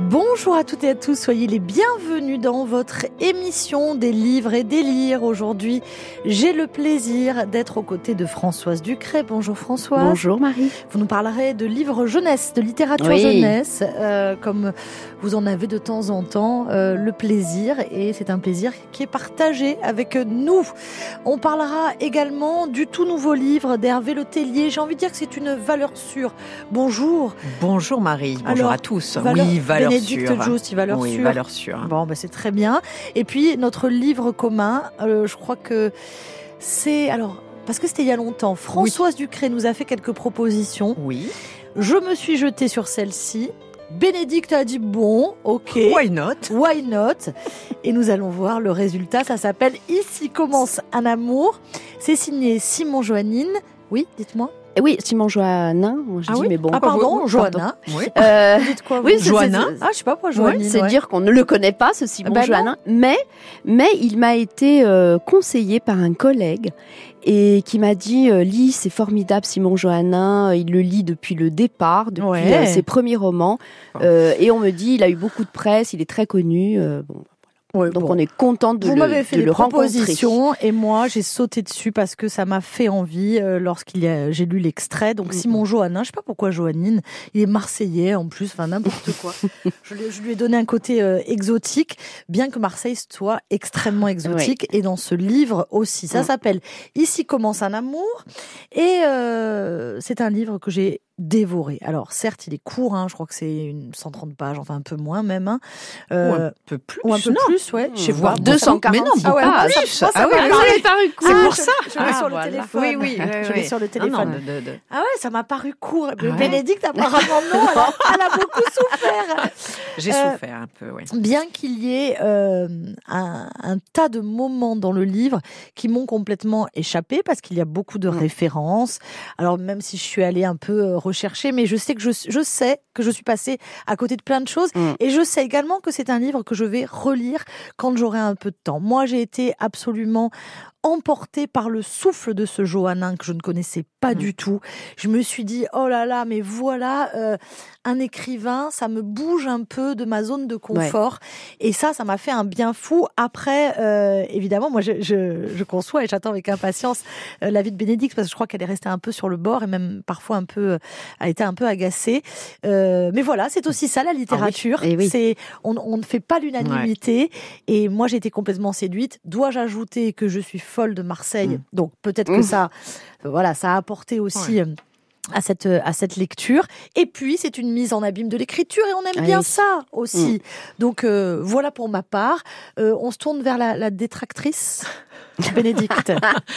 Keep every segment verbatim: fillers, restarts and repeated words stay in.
Bonjour à toutes et à tous, soyez les bienvenus dans votre émission des livres et des lires. Aujourd'hui, j'ai le plaisir d'être aux côtés de Françoise Ducret. Bonjour Françoise. Bonjour Marie. Vous nous parlerez de livres jeunesse, de littérature oui. jeunesse, euh, comme vous en avez de temps en temps euh, le plaisir, et c'est un plaisir qui est partagé avec nous. On parlera également du tout nouveau livre d'Hervé Le Tellier. J'ai envie de dire que c'est une valeur sûre. Bonjour. Bonjour Marie, bonjour Alors, à tous. Valeur, oui, valeur Bénédicte sûre. Joust, valeur oui, sûre. valeur sûre. Bon, ben c'est très bien. Et puis notre livre commun, euh, je crois que c'est alors parce que c'était il y a longtemps. Françoise oui. Ducret nous a fait quelques propositions. Oui. Je me suis jetée sur celle-ci. Bénédicte a dit bon, ok. Why not? Why not? Et nous allons voir le résultat. Ça s'appelle Ici commence un amour. C'est signé Simon Joannine. Oui, dites-moi. Oui, Simon Joannin. Moi, je ah dis, oui mais bon. Ah pardon, Joannin. Oui. Euh, vous dites quoi? Vous oui, Joannin. Ah, je sais pas pourquoi Joannine. Ouais, c'est ouais. dire qu'on ne le connaît pas, ce Simon bah Joannin. Mais, mais il m'a été euh, conseillé par un collègue et qui m'a dit euh, lis, c'est formidable Simon Joannin. Il le lit depuis le départ, depuis ouais. euh, ses premiers romans. Euh, et on me dit, il a eu beaucoup de presse, il est très connu. Euh, bon. Ouais, Donc bon. on est content de Vous le, m'avez fait de des le propositions rencontrer. et moi j'ai sauté dessus parce que ça m'a fait envie euh, lorsqu'il y a, j'ai lu l'extrait. Donc mmh. Simon Joannin, je sais pas pourquoi Joannine, il est marseillais en plus, enfin n'importe quoi. je, lui, je lui ai donné un côté euh, exotique, bien que Marseille soit extrêmement exotique oui. et dans ce livre aussi. Ça mmh. s'appelle Ici commence un amour et euh, c'est un livre que j'ai dévoré. Alors certes, il est court, hein, je crois que c'est une cent trente pages, enfin un peu moins même. Hein. Euh, ou un peu plus. Ou un peu non. plus, ouais. Je sais pas. deux cent quarante. Mais non, ah ouais, pas plus. plus. Ça, ça ah oui, oui, paru court. C'est ah, pour je, ça. Je l'ai ah, sur voilà. le téléphone. Oui, oui. Je l'ai sur le téléphone. Non, non, de, de... Ah ouais, ça m'a paru court. Ah ouais. Bénédicte, apparemment, non, elle a, elle a beaucoup souffert. J'ai euh, souffert un peu, oui. Bien qu'il y ait euh, un, un tas de moments dans le livre qui m'ont complètement échappé parce qu'il y a beaucoup de mmh. références. Alors, même si je suis allée un peu rechercher, mais je sais que je, je sais que je suis passée à côté de plein de choses. Mmh. Et je sais également que c'est un livre que je vais relire quand j'aurai un peu de temps. Moi, j'ai été absolument emportée par le souffle de ce Joannin que je ne connaissais pas mmh. du tout. Je me suis dit, oh là là, mais voilà, euh, un écrivain, ça me bouge un peu de ma zone de confort. Ouais. Et ça, ça m'a fait un bien fou. Après, euh, évidemment, moi, je, je, je conçois et j'attends avec impatience euh, la vie de Bénédicte parce que je crois qu'elle est restée un peu sur le bord et même parfois un peu, euh, a été un peu agacée. Euh, mais voilà, c'est aussi ça la littérature. Ah oui. Oui. C'est, on, on ne fait pas l'unanimité. Ouais. Et moi, j'ai été complètement séduite. Dois-je ajouter que je suis folle de Marseille. Mmh. Donc peut-être mmh. que ça, voilà, ça a apporté aussi. Ouais. À cette, à cette lecture. Et puis, c'est une mise en abîme de l'écriture et on aime ah bien oui. ça aussi. Mmh. Donc, euh, voilà pour ma part. Euh, on se tourne vers la, la détractrice. Bénédicte.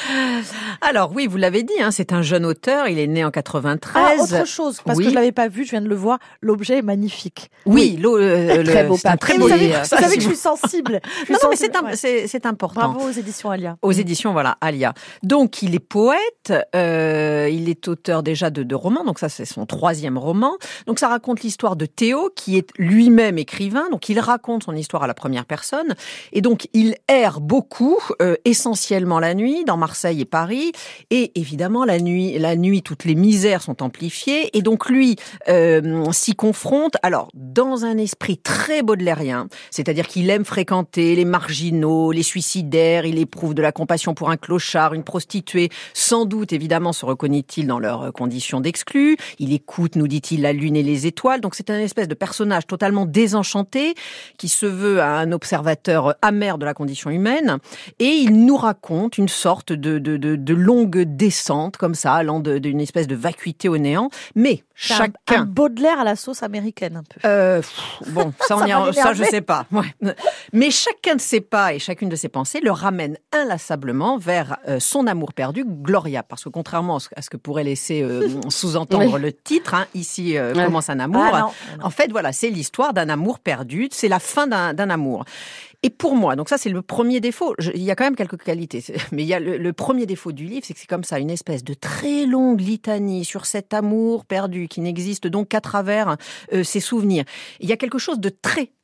Alors oui, vous l'avez dit, hein, c'est un jeune auteur, il est né en quatre-vingt-treize. Ah, autre chose, parce oui. que je l'avais pas vu, je viens de le voir, l'objet est magnifique. Oui, oui. Le, très le, beau, c'est un très beau. beau Vous savez, livre. vous savez que je suis sensible. Je suis non, sensible. non, mais c'est, un, ouais. c'est, c'est important. Bravo aux éditions Alia. Aux éditions, voilà, Alia. Donc, il est poète, euh, il est auteur déjà de, de romans, donc ça, c'est son troisième roman. Donc, ça raconte l'histoire de Théo, qui est lui-même écrivain, donc il raconte son histoire à la première personne. Et donc, il erre beaucoup, euh, essentiellement la nuit, dans Marseille et Paris, et évidemment la nuit, la nuit, toutes les misères sont amplifiées, et donc lui euh, s'y confronte. Alors dans un esprit très baudelairien, c'est-à-dire qu'il aime fréquenter les marginaux, les suicidaires, il éprouve de la compassion pour un clochard, une prostituée. Sans doute, évidemment, se reconnaît-il dans leurs conditions d'exclus. Il écoute, nous dit-il, la lune et les étoiles. Donc c'est un espèce de personnage totalement désenchanté qui se veut un observateur amer de la condition humaine, et il nous raconte une sorte de, de, de, de longue descente, comme ça, allant de, d'une espèce de vacuité au néant. Mais c'est chacun... Un, un Baudelaire à la sauce américaine, un peu. Euh, pff, bon, ça, on ça, y ça, je sais pas. Ouais. Mais chacun de ses pas et chacune de ses pensées le ramène inlassablement vers euh, son amour perdu, Gloria. Parce que contrairement à ce que pourrait laisser euh, sous-entendre oui. le titre, hein, ici euh, ouais. commence un amour, ah, non, non. en fait, voilà, c'est l'histoire d'un amour perdu, c'est la fin d'un, d'un amour. Et pour moi, donc ça c'est le premier défaut, je, il y a quand même quelques qualités, mais il y a le, le premier défaut du livre, c'est que c'est comme ça, une espèce de très longue litanie sur cet amour perdu qui n'existe donc qu'à travers euh, ses souvenirs. Il y a quelque chose de très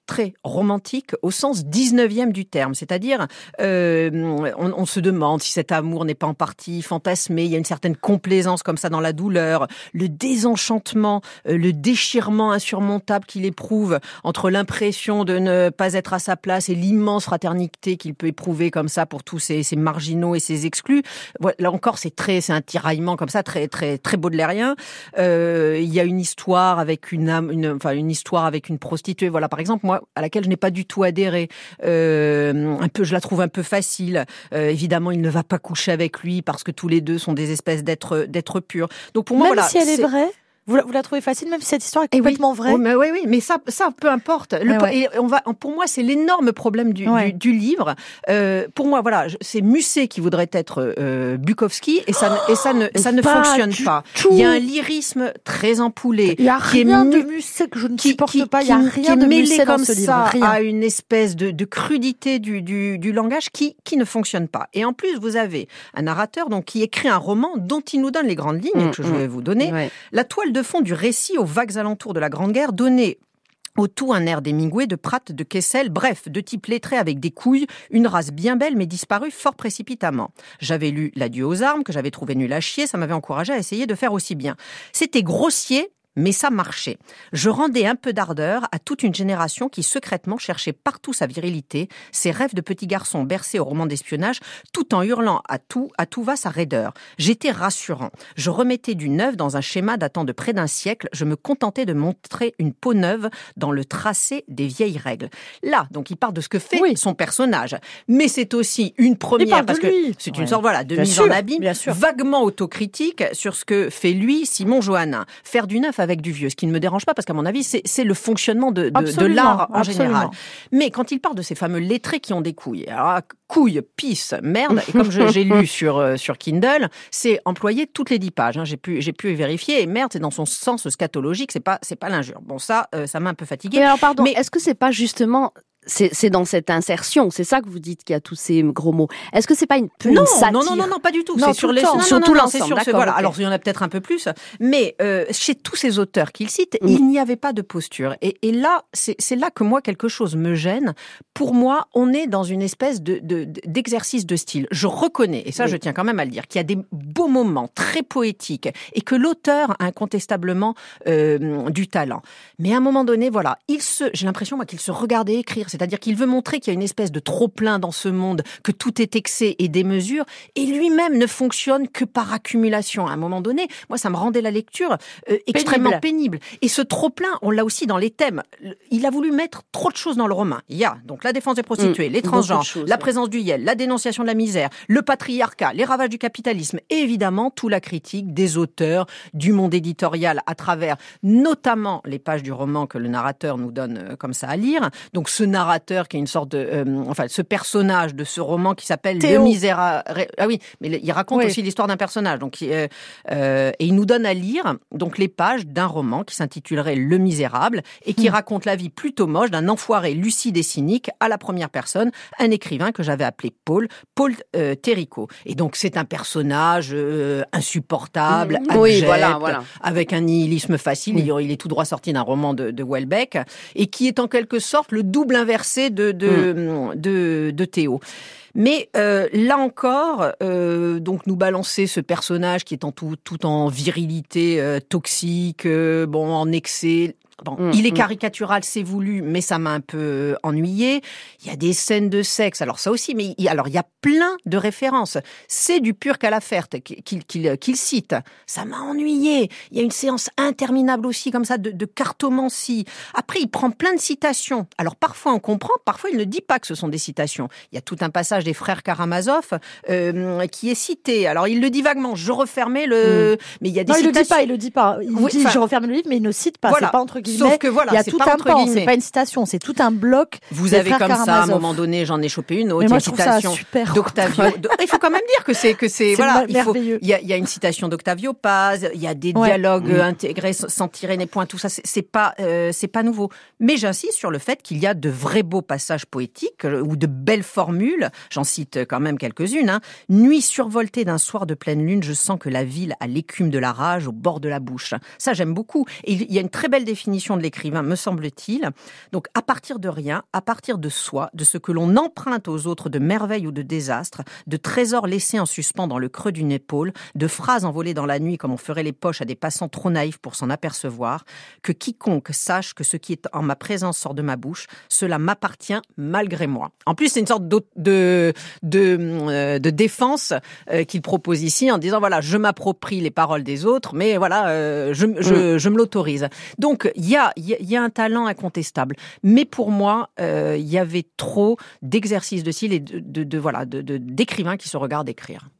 très romantique au sens dix-neuvième du terme. C'est-à-dire, euh, on, on se demande si cet amour n'est pas en partie fantasmé. Il y a une certaine complaisance comme ça dans la douleur, le désenchantement, euh, le déchirement insurmontable qu'il éprouve entre l'impression de ne pas être à sa place et l'immense fraternité qu'il peut éprouver comme ça pour tous ces, ces marginaux et ces exclus. Voilà, là encore, c'est très, c'est un tiraillement comme ça, très, très, très baudelairien. Euh, il y a une histoire avec une âme, une, enfin une histoire avec une prostituée. Voilà, par exemple, moi, à laquelle je n'ai pas du tout adhéré. Euh, un peu, je la trouve un peu facile. Euh, évidemment, il ne va pas coucher avec lui parce que tous les deux sont des espèces d'êtres, d'êtres purs. Donc pour moi, Même voilà, si elle c'est... est vraie. Vous la, vous la trouvez facile, même si cette histoire est complètement oui. vraie. Oh, mais oui, oui, mais ça, ça, peu importe. Le, ouais, ouais. Et on va, pour moi, c'est l'énorme problème du, ouais. du, du livre. Euh, pour moi, voilà, c'est Musset qui voudrait être euh, Bukowski, et ça, oh, et ça ne, ça ne pas fonctionne pas. Tout. Il y a un lyrisme très empoulé. Il y a qui rien est de Musset que je ne qui, supporte qui, pas. Il y a qui, rien qui de mêlé Musset comme dans ce livre. ça Rien. à une espèce de, de crudité du, du, du langage qui, qui ne fonctionne pas. Et en plus, vous avez un narrateur donc qui écrit un roman dont il nous donne les grandes lignes mmh, que je vais vous donner. Ouais. La toile de fond du récit aux vagues alentours de la Grande Guerre donnait au tout un air d'Hemingway, de Pratt, de Kessel, bref, de type lettré avec des couilles, une race bien belle mais disparue fort précipitamment. J'avais lu L'adieu aux armes, que j'avais trouvé nul à chier, ça m'avait encouragé à essayer de faire aussi bien. C'était grossier, mais ça marchait. Je rendais un peu d'ardeur à toute une génération qui secrètement cherchait partout sa virilité, ses rêves de petit garçon bercé au roman d'espionnage, tout en hurlant à tout, à tout va sa raideur. J'étais rassurant. Je remettais du neuf dans un schéma datant de près d'un siècle. Je me contentais de montrer une peau neuve dans le tracé des vieilles règles. Là, donc, il parle de ce que fait oui. son personnage. Mais c'est aussi une première, parce que lui. c'est ouais. une sorte, voilà, de bien mise sûr, en abîme, vaguement autocritique sur ce que fait lui, Simon Johannin. Faire du neuf avec avec du vieux, ce qui ne me dérange pas parce qu'à mon avis, c'est, c'est le fonctionnement de, de, de l'art en absolument. général. Mais quand il parle de ces fameux lettrés qui ont des couilles, alors couilles, pisse, merde, et comme je, j'ai lu sur, euh, sur Kindle, c'est employé toutes les dix pages. Hein, j'ai pu, j'ai pu vérifier, et merde, c'est dans son sens scatologique, c'est pas, c'est pas l'injure. Bon, ça, euh, ça m'a un peu fatiguée. Mais alors, pardon, mais est-ce que c'est pas justement... C'est, c'est dans cette insertion, c'est ça que vous dites qu'il y a tous ces gros mots. Est-ce que c'est pas une, une non, satire? Non, non, non, non, pas du tout. Non, c'est tout sur les, temps, non, sur non, tout non, l'ensemble. c'est sur D'accord, ce, voilà. okay. Alors il y en a peut-être un peu plus, mais euh, chez tous ces auteurs qu'il cite, mm. il n'y avait pas de posture. Et, et là, c'est, c'est là que moi quelque chose me gêne. Pour moi, on est dans une espèce de, de, d'exercice de style. Je reconnais, et ça, oui. je tiens quand même à le dire, qu'il y a des beaux moments très poétiques et que l'auteur a incontestablement euh, du talent. Mais à un moment donné, voilà, il se, j'ai l'impression moi qu'il se regardait écrire, c'est-à-dire qu'il veut montrer qu'il y a une espèce de trop-plein dans ce monde, que tout est excès et démesure, et lui-même ne fonctionne que par accumulation. À un moment donné, moi, ça me rendait la lecture euh, extrêmement pénible. pénible. Et ce trop-plein, on l'a aussi dans les thèmes. Il a voulu mettre trop de choses dans le roman. Il y a donc la défense des prostituées, mmh, les transgenres, choses, la ouais. présence du Yel, la dénonciation de la misère, le patriarcat, les ravages du capitalisme, et évidemment, toute la critique des auteurs, du monde éditorial, à travers notamment les pages du roman que le narrateur nous donne euh, comme ça à lire. Donc ce narrateur qui est une sorte de, euh, enfin, ce personnage de ce roman qui s'appelle Théo. Le Misérable. Ah oui, mais il raconte oui. aussi l'histoire d'un personnage. Donc, euh, euh, et il nous donne à lire donc les pages d'un roman qui s'intitulerait Le Misérable et qui mmh. raconte la vie plutôt moche d'un enfoiré lucide et cynique à la première personne, un écrivain que j'avais appelé Paul, Paul euh, Terrico. Et donc c'est un personnage euh, insupportable, mmh. abject, oui, voilà, voilà. avec un nihilisme facile. Mmh. Il est tout droit sorti d'un roman de, de Houellebecq et qui est en quelque sorte le double inversé de, de De, de, de Théo. Mais euh, là encore, euh, donc nous balancer ce personnage qui est en tout, tout en virilité euh, toxique, euh, bon en excès. Bon, mmh, il est caricatural, c'est voulu, mais ça m'a un peu ennuyé. Il y a des scènes de sexe, alors ça aussi, mais il, alors il y a plein de références. C'est du pur Calaferte qu'il, qu'il, qu'il cite. Ça m'a ennuyé. Il y a une séance interminable aussi, comme ça, de, de cartomancie. Après, il prend plein de citations. Alors parfois on comprend, parfois il ne dit pas que ce sont des citations. Il y a tout un passage des frères Karamazov euh, qui est cité. Alors il le dit vaguement, je refermais le... Mmh. Mais il y a des non, citations... il le dit pas, il le dit pas. Il oui, dit, je referme le livre, mais il ne cite pas. Voilà. C'est pas entre guillemets. Sauf que voilà, il y a c'est tout pas un entre pan, guillemets. C'est pas une citation, c'est tout un bloc. Vous avez comme Karamazov. ça, à un moment donné, j'en ai chopé une autre. Mais moi, il y a une citation super. d'Octavio. Il faut quand même dire que c'est que c'est, c'est voilà, il faut. merveilleux. Il y a, il y a une citation d'Octavio Paz. Il y a des ouais. dialogues mmh. intégrés sans tirer les points. Tout ça, c'est, c'est pas, euh, c'est pas nouveau. Mais j'insiste sur le fait qu'il y a de vrais beaux passages poétiques ou de belles formules. J'en cite quand même quelques-unes. Hein. Nuit survoltée d'un soir de pleine lune, je sens que la ville a l'écume de la rage au bord de la bouche. Ça, j'aime beaucoup. Et il y a une très belle définition définition de l'écrivain, me semble-t-il. Donc, à partir de rien, à partir de soi, de ce que l'on emprunte aux autres de merveilles ou de désastres, de trésors laissés en suspens dans le creux d'une épaule, de phrases envolées dans la nuit comme on ferait les poches à des passants trop naïfs pour s'en apercevoir, que quiconque sache que ce qui est en ma présence sort de ma bouche, cela m'appartient malgré moi. En plus, c'est une sorte de, de, de, euh, de défense euh, qu'il propose ici en disant, voilà, je m'approprie les paroles des autres, mais voilà, euh, je, je, mm. je me l'autorise. Donc, il y a, y, y a un talent incontestable. Mais pour moi, il euh, y avait trop d'exercices de style et de, de, de, voilà, de, de, d'écrivains qui se regardent écrire.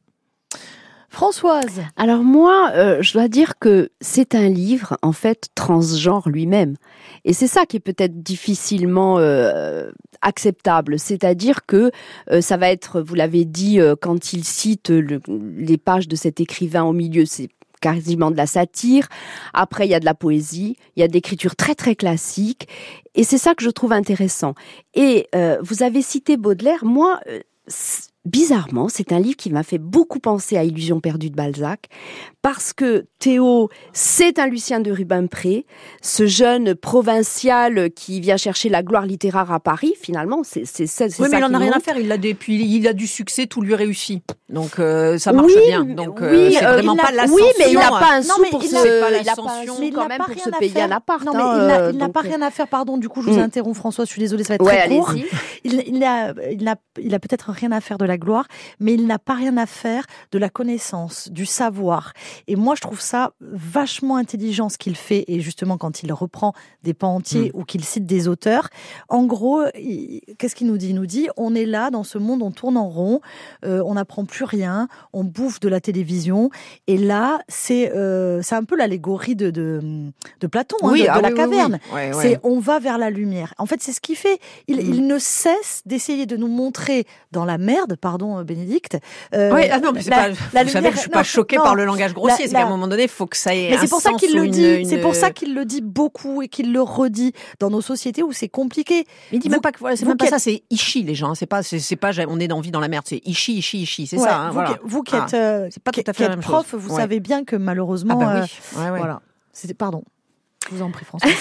Françoise. Alors moi, euh, je dois dire que c'est un livre, en fait, transgenre lui-même. Et c'est ça qui est peut-être difficilement euh, acceptable. C'est-à-dire que euh, ça va être, vous l'avez dit, euh, quand il cite le, les pages de cet écrivain au milieu, c'est quasiment de la satire. Après, il y a de la poésie, il y a de l'écriture très, très classique. Et c'est ça que je trouve intéressant. Et euh, vous avez cité Baudelaire. Moi, euh, bizarrement, c'est un livre qui m'a fait beaucoup penser à Illusions perdues de Balzac, parce que Théo, c'est un Lucien de Rubempré, ce jeune provincial qui vient chercher la gloire littéraire à Paris, finalement, c'est, c'est, c'est, c'est oui, ça. Oui, mais il n'en a rien à faire, il a, des, puis il a du succès, tout lui réussit. Donc euh, ça marche oui, bien. Donc oui, euh, c'est euh, vraiment pas l'ascension. Oui, mais il n'a pas un sou pour il se, n'a il pas a pas un sou mais quand même pour se payer un appart. Non, mais hein, il n'a, euh, il n'a donc... pas rien à faire, pardon, du coup je vous mm. interromps François, je suis désolée, ça va être ouais, très court. allez-y. Il, il, a, il, a, il a peut-être rien à faire de la gloire, mais il n'a pas rien à faire de la connaissance, du savoir. Et moi je trouve ça vachement intelligent ce qu'il fait, et justement quand il reprend des pans entiers mm. ou qu'il cite des auteurs, en gros, il, qu'est-ce qu'il nous dit ? Il nous dit, on est là dans ce monde, on tourne en rond, euh, on n'apprend plus rien, on bouffe de la télévision, et là c'est euh, c'est un peu l'allégorie de de, de Platon, oui, hein, de, ah de la oui, caverne. Oui, oui. Ouais, c'est ouais. on va vers la lumière. En fait, c'est ce qu'il fait. Il, mm. il ne cesse d'essayer de nous montrer dans la merde, pardon Bénédicte. Euh, oui, ah non, mais c'est la, pas. la vous lumière, savez que je suis pas non, choquée non, par le langage grossier. la, c'est qu'à la... un moment donné, il faut que ça ait mais un c'est pour ça sens qu'il le une, dit. Une... C'est pour ça qu'il le dit beaucoup et qu'il le redit dans nos sociétés où c'est compliqué. Mais il dit vous, même pas que voilà, c'est même pas ça. C'est ishi les gens. C'est pas, c'est, c'est pas. On est dans vie dans la merde. C'est ishi, ishi, ishi. C'est ouais, ça. Hein, vous, voilà. qui, vous qui ah, êtes, euh, c'est pas tout à fait qui la êtes même prof, chose. vous ouais. savez bien que malheureusement, ah bah oui. euh, ouais, ouais. voilà. C'était pardon. Je vous en prie, François.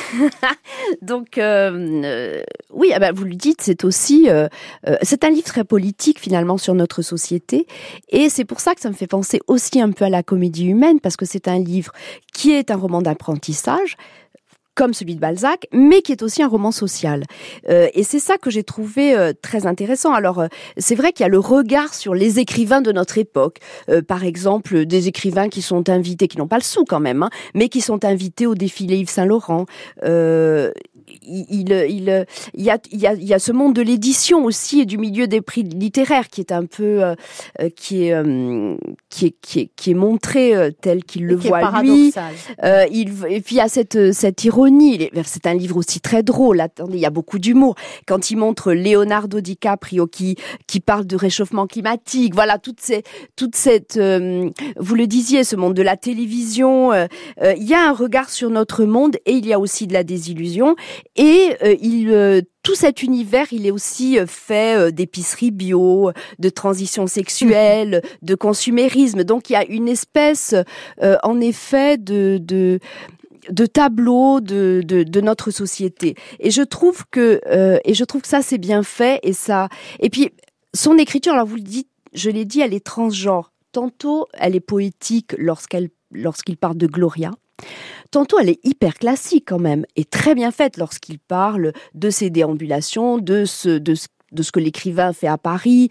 Donc, euh, euh, oui, ah ben, vous le dites, c'est aussi... Euh, euh, c'est un livre très politique, finalement, sur notre société. Et c'est pour ça que ça me fait penser aussi un peu à la comédie humaine, parce que c'est un livre qui est un roman d'apprentissage, comme celui de Balzac, mais qui est aussi un roman social. Euh, et c'est ça que j'ai trouvé euh, très intéressant. Alors, euh, c'est vrai qu'il y a le regard sur les écrivains de notre époque. Euh, par exemple, des écrivains qui sont invités, qui n'ont pas le sou quand même, hein, mais qui sont invités au défilé Yves Saint-Laurent. Euh, il, il, il, il, y a, il, y a, il y a ce monde de l'édition aussi et du milieu des prix littéraires qui est un peu... Euh, qui, est, euh, qui, est, qui, est, qui est montré euh, tel qu'il le voit lui. Euh, il, et puis, il y a cette, cette ironie. C'est un livre aussi très drôle. Attendez, il y a beaucoup d'humour. Quand il montre Leonardo DiCaprio qui qui parle de réchauffement climatique, voilà toute ces, toute cette, euh, vous le disiez, ce monde de la télévision. Euh, euh, il y a un regard sur notre monde et il y a aussi de la désillusion. Et euh, il euh, tout cet univers, il est aussi fait d'épicerie bio, de transition sexuelle, de consumérisme. Donc il y a une espèce, euh, en effet, de de de tableau de, de de notre société. Et je trouve que euh, et je trouve que ça c'est bien fait et ça et puis son écriture, alors vous le dites, je l'ai dit, elle est transgenre. Tantôt elle est poétique lorsqu'elle lorsqu'il parle de Gloria. Tantôt, elle est hyper classique quand même et très bien faite lorsqu'il parle de ses déambulations, de ce, de ce de ce que l'écrivain fait à Paris,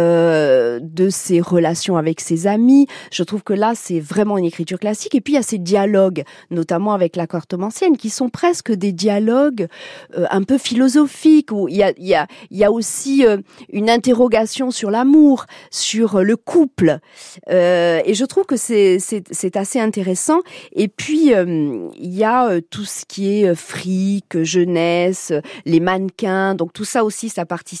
euh, de ses relations avec ses amis. Je trouve que là, c'est vraiment une écriture classique. Et puis, il y a ces dialogues, notamment avec la Cartomancienne, qui sont presque des dialogues euh, un peu philosophiques, où il y a, il y a, il y a aussi euh, une interrogation sur l'amour, sur le couple. Euh, et je trouve que c'est, c'est, c'est assez intéressant. Et puis, euh, il y a euh, tout ce qui est fric, jeunesse, les mannequins. Donc, tout ça aussi, ça participe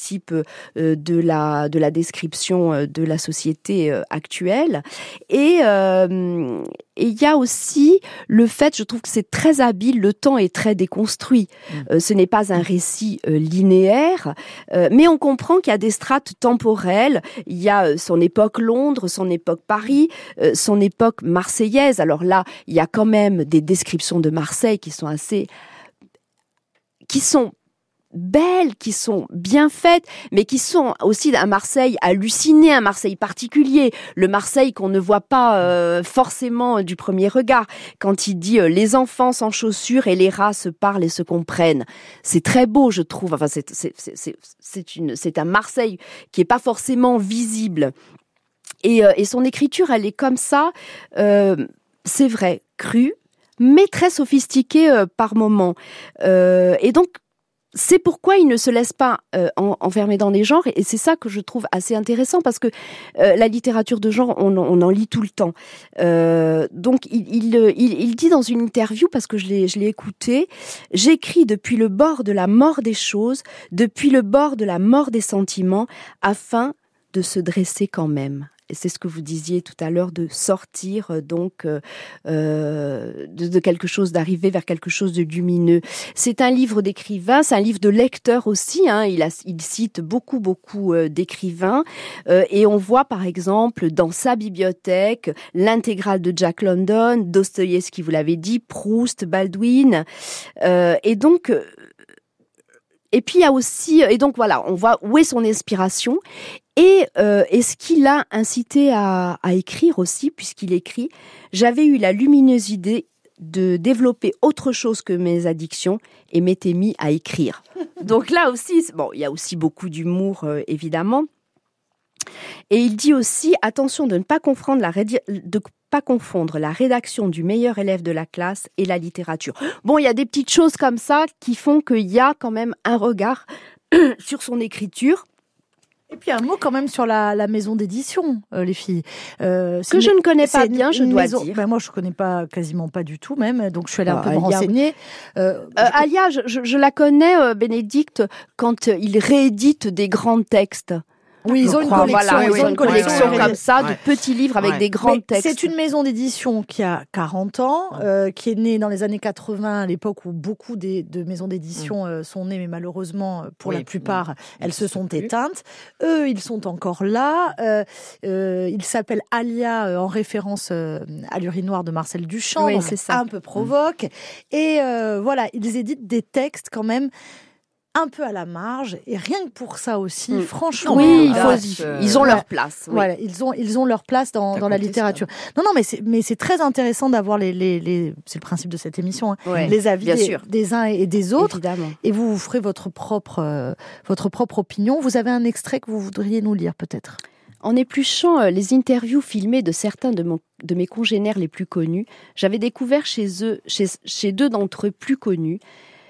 de la de la description de la société actuelle. Et euh, et il y a aussi le fait, je trouve que c'est très habile, le temps est très déconstruit. Mmh. Euh, ce n'est pas un récit euh, linéaire, euh, mais on comprend qu'il y a des strates temporelles. Il y a son époque Londres, son époque Paris, euh, son époque marseillaise. Alors là, il y a quand même des descriptions de Marseille qui sont assez qui sont belles, qui sont bien faites, mais qui sont aussi un Marseille halluciné, un Marseille particulier, le Marseille qu'on ne voit pas euh, forcément du premier regard. Quand il dit euh, « les enfants sans chaussures et les rats se parlent et se comprennent », c'est très beau, je trouve. Enfin, c'est, c'est, c'est, c'est, c'est, une, c'est un Marseille qui est pas forcément visible. Et, euh, et son écriture, elle est comme ça, euh, c'est vrai, crue, mais très sophistiquée euh, par moments. Euh, et donc, c'est pourquoi il ne se laisse pas euh, en, enfermer dans les genres, et c'est ça que je trouve assez intéressant, parce que euh, la littérature de genre, on, on en lit tout le temps. Euh, donc, il, il, il, il dit dans une interview, parce que je l'ai, je l'ai écouté, « J'écris depuis le bord de la mort des choses, depuis le bord de la mort des sentiments, afin de se dresser quand même. » Et c'est ce que vous disiez tout à l'heure, de sortir euh, donc euh, de, de quelque chose, d'arriver vers quelque chose de lumineux. C'est un livre d'écrivain, c'est un livre de lecteur aussi. Hein. Il, a, il cite beaucoup, beaucoup euh, d'écrivains. Euh, et on voit par exemple dans sa bibliothèque l'intégrale de Jack London, Dostoïevski, vous l'avez dit, Proust, Baldwin. Euh, et donc... Euh, Et puis il y a aussi, et donc voilà, on voit où est son inspiration et, euh, et ce qui l'a incité à, à écrire aussi, puisqu'il écrit « J'avais eu la lumineuse idée de développer autre chose que mes addictions et m'étais mis à écrire. » Donc là aussi, bon, il y a aussi beaucoup d'humour, euh, évidemment. Et il dit aussi « Attention de ne pas confondre la rédi- de pas confondre la rédaction du meilleur élève de la classe et la littérature. » Bon, il y a des petites choses comme ça qui font qu'il y a quand même un regard sur son écriture. Et puis un mot quand même sur la, la maison d'édition, euh, les filles. Euh, que je ne connais pas bien, je dois maison, dire. Ben moi, je connais pas quasiment pas du tout même, donc je suis allée Ah, un peu me Alia, renseigner. Euh, euh, Alia, je, je, je la connais, euh, Bénédicte, quand euh, il réédite des grands textes. Oui, ils ont une collection, voilà, ils oui, ont une collection ouais, comme ça, ouais. de petits livres avec ouais. des grands Mais textes. c'est une maison d'édition qui a quarante ans, euh, qui est née dans les années quatre-vingts, à l'époque où beaucoup des, de maisons d'édition euh, sont nées, mais malheureusement, pour oui, la plupart, oui. elles se sont plus. éteintes. Eux, ils sont encore là. Euh, euh, ils s'appellent Alia, euh, en référence euh, à l'urinoir de Marcel Duchamp, Oui, donc c'est ça. un peu provoque. Mmh. Et euh, voilà, ils éditent des textes quand même un peu à la marge, et rien que pour ça aussi, mmh. franchement, oui, il faut, euh, ils ont ouais, leur place. Oui. Voilà, ils ont ils ont leur place dans, dans la littérature. Non, non, mais c'est mais c'est très intéressant d'avoir les les, les c'est le principe de cette émission, hein, ouais, les avis des, sûr. des uns et des autres. Évidemment. Et vous vous ferez votre propre euh, votre propre opinion. Vous avez un extrait que vous voudriez nous lire, peut-être? En épluchant euh, les interviews filmées de certains de, mon, de mes congénères les plus connus, j'avais découvert chez eux, chez, chez deux d'entre eux plus connus,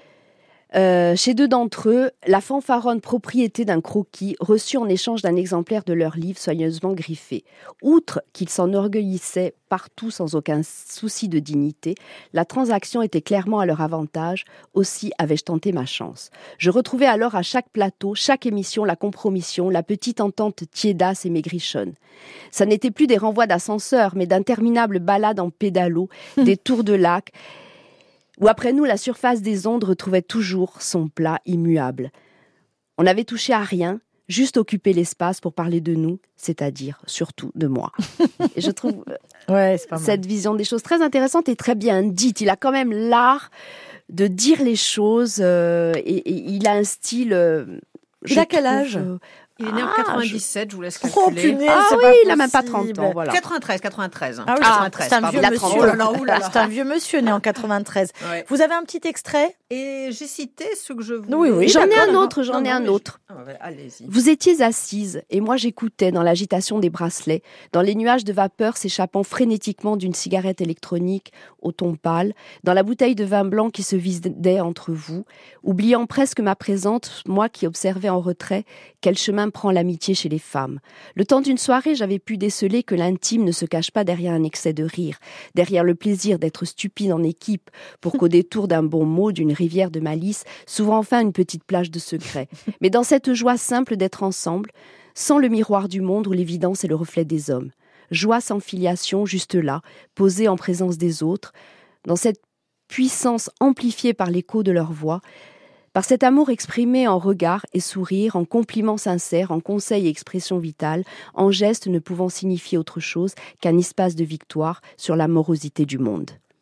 Euh, chez deux d'entre eux, la fanfaronne propriété d'un croquis reçu en échange d'un exemplaire de leur livre soigneusement griffé. Outre qu'ils s'enorgueillissaient partout sans aucun souci de dignité, la transaction était clairement à leur avantage, aussi avais-je tenté ma chance. Je retrouvais alors à chaque plateau, chaque émission, la compromission, la petite entente tiédasse et maigrichonne. Ça n'était plus des renvois d'ascenseur, mais d'interminables balades en pédalo, des tours de lac, où après nous, la surface des ondes retrouvait toujours son plat immuable. On n'avait touché à rien, juste occupé l'espace pour parler de nous, c'est-à-dire surtout de moi. Et je trouve ouais, c'est pas mal. Cette vision des choses très intéressante et très bien dite. Il a quand même l'art de dire les choses euh, et, et il a un style... Euh, il a quel âge euh, Il est né en quatre-vingt-dix-sept, je... je vous laisse calculer. Oh, punaise, ah oui, il n'a même pas trente ans, voilà. quatre-vingt-treize, quatre-vingt-treize. Ah oui, quatre-vingt-treize, c'est un vieux pardon. monsieur. Oh là là, oh là là. C'est un vieux monsieur né en quatre-vingt-treize. Ouais. Vous avez un petit extrait? Et j'ai cité ce que je voulais. Oui, oui. J'en ai un d'accord. autre, j'en non, ai un non, autre. Je... Ah, ouais, allez-y. Vous étiez assise et moi j'écoutais dans l'agitation des bracelets, dans les nuages de vapeur s'échappant frénétiquement d'une cigarette électronique au ton pâle, dans la bouteille de vin blanc qui se vidait entre vous, oubliant presque ma présence, moi qui observais en retrait quel chemin prend l'amitié chez les femmes. Le temps d'une soirée, j'avais pu déceler que l'intime ne se cache pas derrière un excès de rire, derrière le plaisir d'être stupide en équipe, pour qu'au détour d'un bon mot, d'une rivière de malice, s'ouvre enfin une petite plage de secrets. Mais dans cette joie simple d'être ensemble, sans le miroir du monde où l'évidence est le reflet des hommes. Joie sans filiation, juste là, posée en présence des autres, dans cette puissance amplifiée par l'écho de leur voix, par cet amour exprimé en regard et sourire, en compliments sincères, en conseils et expressions vitales, en gestes ne pouvant signifier autre chose qu'un espace de victoire sur la morosité du monde.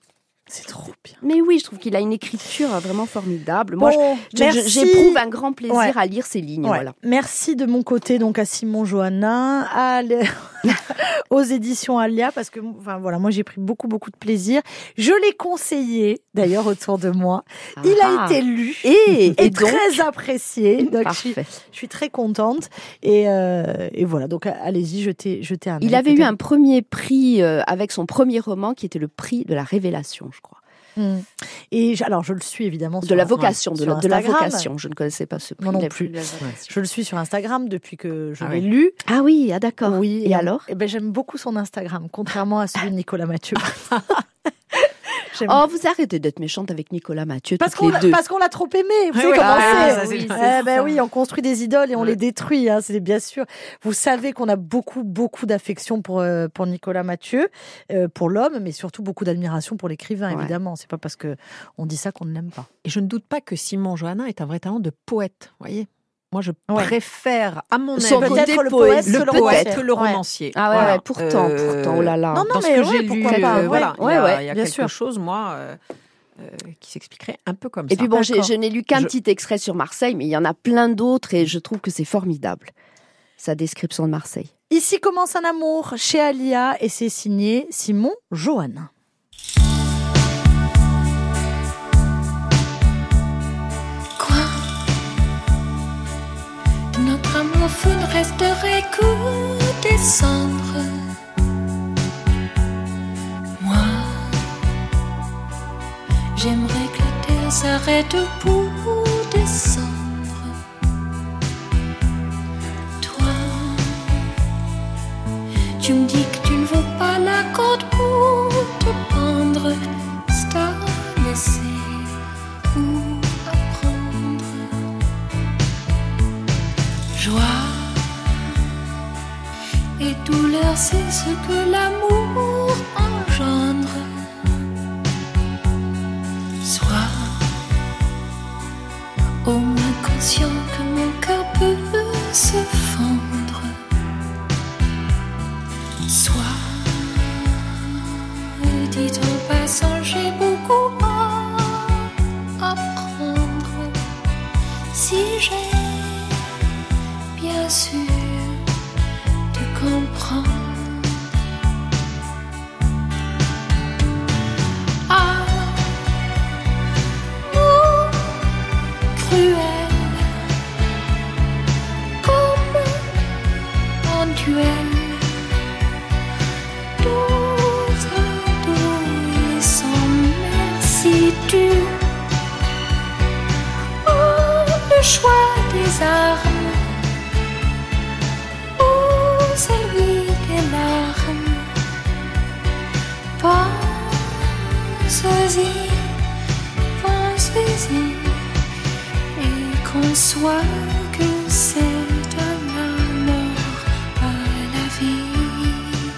C'est trop bien. Mais oui, je trouve qu'il a une écriture vraiment formidable. Moi, Bon, je- je- merci. j'éprouve un grand plaisir Ouais. à lire ces lignes. Ouais. Voilà. Merci de mon côté donc à Simon Johannin, à l- aux éditions Alia, parce que enfin voilà, moi j'ai pris beaucoup beaucoup de plaisir. Je l'ai conseillé d'ailleurs autour de moi. Il a Ah. été lu Et, et, et donc, très apprécié. Donc je suis, parfait. je suis très contente et, euh, et voilà. Donc allez-y, jetez, jetez un. Il œil, avait eu peut-être. un premier prix euh, avec son premier roman qui était le prix de la révélation, je crois. Mm. Et j- alors je le suis évidemment De sur- la vocation, ouais, de, sur la, de la Instagram. vocation. Je ne connaissais pas ce prix. Moi non le plus. prix de la vocation. Je le suis sur Instagram depuis que je Ah l'ai ouais. lu. Ah oui, ah d'accord. Oui. Et alors eh ben, j'aime beaucoup son Instagram, contrairement à celui de Nicolas Mathieu. J'aime- Oh, vous arrêtez d'être méchante avec Nicolas Mathieu, parce toutes qu'on les deux. parce qu'on l'a trop aimé. Vous Ouais, savez ouais, comment ouais, c'est. ça, c'est- Eh c'est ben ça. oui, on construit des idoles et on Ouais. les détruit. Hein, c'est bien sûr. Vous savez qu'on a beaucoup beaucoup d'affection pour euh, pour Nicolas Mathieu, euh, pour l'homme, mais surtout beaucoup d'admiration pour l'écrivain. Ouais. Évidemment, c'est pas parce que on dit ça qu'on ne l'aime pas. Et je ne doute pas que Simon Johannin est un vrai talent de poète, voyez. Moi, je Ouais. préfère, à mon Son avis, côté peut-être le poète, poète le que le poète romancier. que le Ouais. romancier. Ah ouais, Voilà. ouais, pourtant, Euh, pourtant, oh là là. Non, non, dans mais ce que ouais, j'ai lu, pourquoi pas, euh, ouais. voilà, Ouais, il y a, ouais, il y a bien quelque sûr. chose, moi, euh, euh, qui s'expliquerait un peu comme Et ça. puis bon, j'ai- D'accord. je n'ai lu qu'un Je- petit extrait sur Marseille, mais il y en a plein d'autres et je trouve que c'est formidable, sa description de Marseille. Ici commence un amour chez Alia et c'est signé Simon Johannin. Quoi de notre amour fou ne resterait que des cendres. Moi, j'aimerais que la terre s'arrête pour descendre. Toi, tu me dis que tu ne veux pas la corde pour te pendre. C'est à laisser ou apprendre. Joie et douleur, c'est ce que l'amour engendre. Sois au moins conscient que mon cœur peut se fendre. Sois, dit en passant, j'ai beaucoup à apprendre. Si j'ai bien sûr de comprendre. Ah, oh, cruel, comme un duel, dos à dos et sans merci tu. Oh, le choix des armes. Celui des larmes, pense-y, pense-y, et conçois que c'est de la mort à la vie.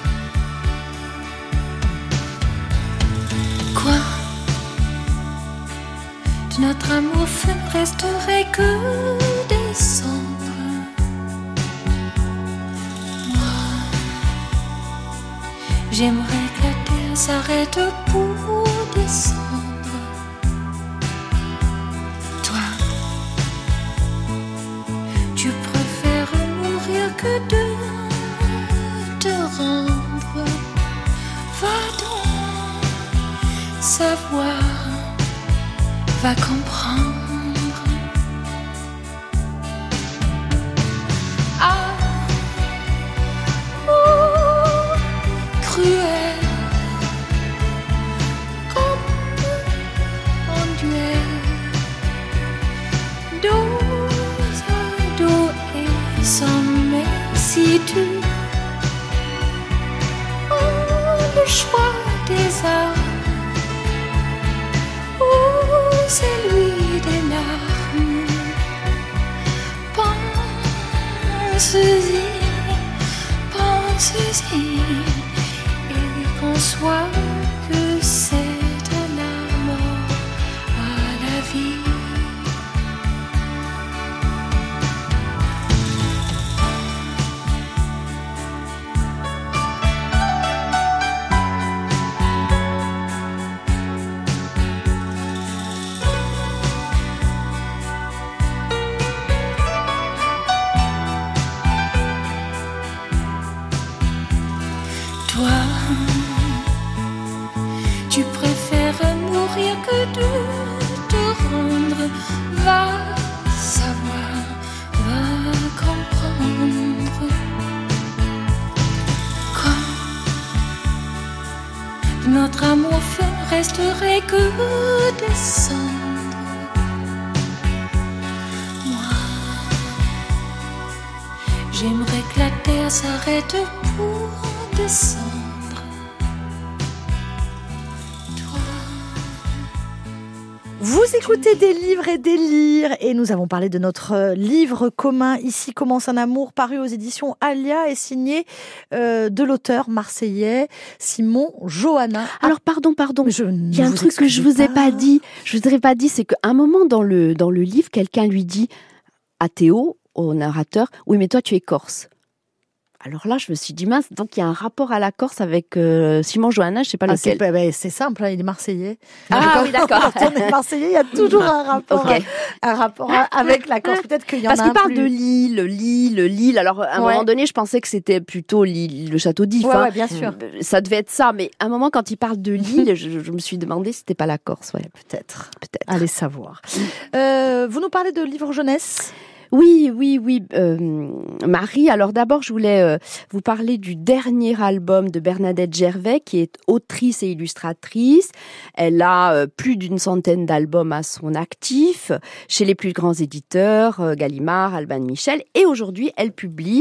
Quoi de notre amour fou ne resterait que des cendres. J'aimerais que la terre s'arrête pour descendre. Toi, tu préfères mourir que de te rendre. Va donc savoir, va comprendre. Ah, oh, cruel, comme un duel, dos à dos et sans merci tu. Oh, le choix des armes, oh, celui des larmes. Pense-y, pense-y, et conçois que c'est de la mort à la vie. que descendre. Moi, j'aimerais que la terre s'arrête pour descendre. Vous écoutez Des livres et des lires et nous avons parlé de notre livre commun Ici commence un amour, paru aux éditions Alia et signé euh, de l'auteur marseillais Simon Johannin. Alors pardon, pardon, je il y a un truc que je vous ai pas dit, je vous ai pas dit, c'est qu'à un moment dans le, dans le livre, quelqu'un lui dit à Théo, au narrateur, oui mais toi tu es corse. Alors là, je me suis dit, mince, donc il y a un rapport à la Corse avec euh, Simon Johannin, je sais pas ah, lequel. C'est, bah, c'est simple, hein, il est marseillais. Ah oui, d'accord. Quand on est marseillais, il y a toujours un rapport, okay. un rapport avec la Corse. Peut-être qu'il y en Parce a qu'il un parle plus... de Lille, Lille, Lille. Alors, à un ouais. moment donné, je pensais que c'était plutôt Lille, le château d'If. Ouais, hein. ouais, bien sûr. Ça devait être ça. Mais à un moment, quand il parle de Lille, je, je me suis demandé si c'était pas la Corse. Ouais. Peut-être. Peut-être. Allez savoir. Euh, vous nous parlez de livres jeunesse ? Oui, oui, oui, euh, Marie. Alors d'abord, je voulais euh, vous parler du dernier album de Bernadette Gervais, qui est autrice et illustratrice. Elle a euh, plus d'une centaine d'albums à son actif, chez les plus grands éditeurs, euh, Gallimard, Albin Michel. Et aujourd'hui, elle publie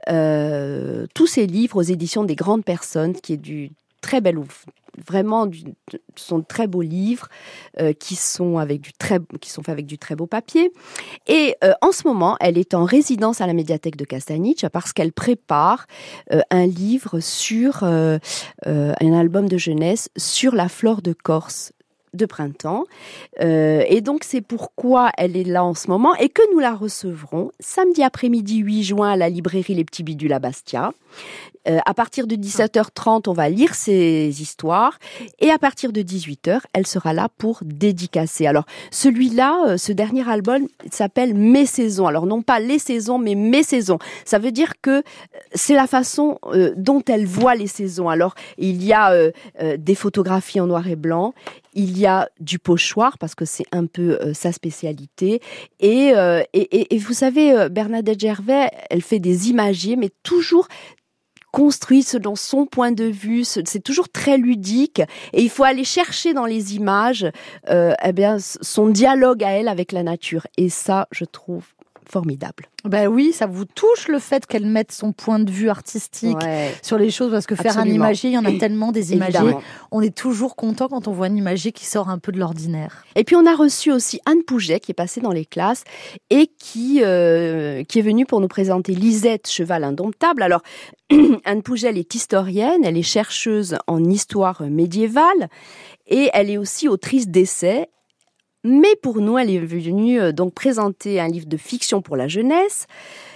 euh, tous ses livres aux éditions des Grandes Personnes, qui est du très bel ouf. Vraiment, du, sont de très beaux livres euh, qui sont avec du très, qui sont faits avec du très beau papier. Et euh, en ce moment, elle est en résidence à la médiathèque de Castaniche parce qu'elle prépare euh, un livre sur euh, euh, un album de jeunesse sur la flore de Corse de printemps. Euh, et donc, c'est pourquoi elle est là en ce moment et que nous la recevrons samedi après-midi huit juin à la librairie Les Petits Bidules à Bastia. Euh, à partir de dix-sept heures trente, on va lire ses histoires et à partir de dix-huit heures, elle sera là pour dédicacer. Alors, celui-là, euh, ce dernier album s'appelle Mes saisons. Alors, non pas les saisons, mais Mes saisons. Ça veut dire que c'est la façon euh, dont elle voit les saisons. Alors, il y a euh, euh, des photographies en noir et blanc. Il y a du pochoir, parce que c'est un peu euh, sa spécialité. Et, euh, et, et, et vous savez, euh, Bernadette Gervais, elle fait des imagiers, mais toujours construit selon son point de vue. C'est toujours très ludique. Et il faut aller chercher dans les images euh, eh bien, son dialogue à elle avec la nature. Et ça, je trouve formidable. Ben oui, ça vous touche le fait qu'elle mette son point de vue artistique ouais. sur les choses, parce que faire Absolument. un imagier, il y en a tellement des imagiers. Évidemment. On est toujours content quand on voit un imagier qui sort un peu de l'ordinaire. Et puis on a reçu aussi Anne Pouget qui est passée dans les classes et qui euh, qui est venue pour nous présenter Lisette, cheval indomptable. Alors Anne Pouget, elle est historienne, elle est chercheuse en histoire médiévale et elle est aussi autrice d'essais. Mais pour nous, elle est venue euh, donc présenter un livre de fiction pour la jeunesse.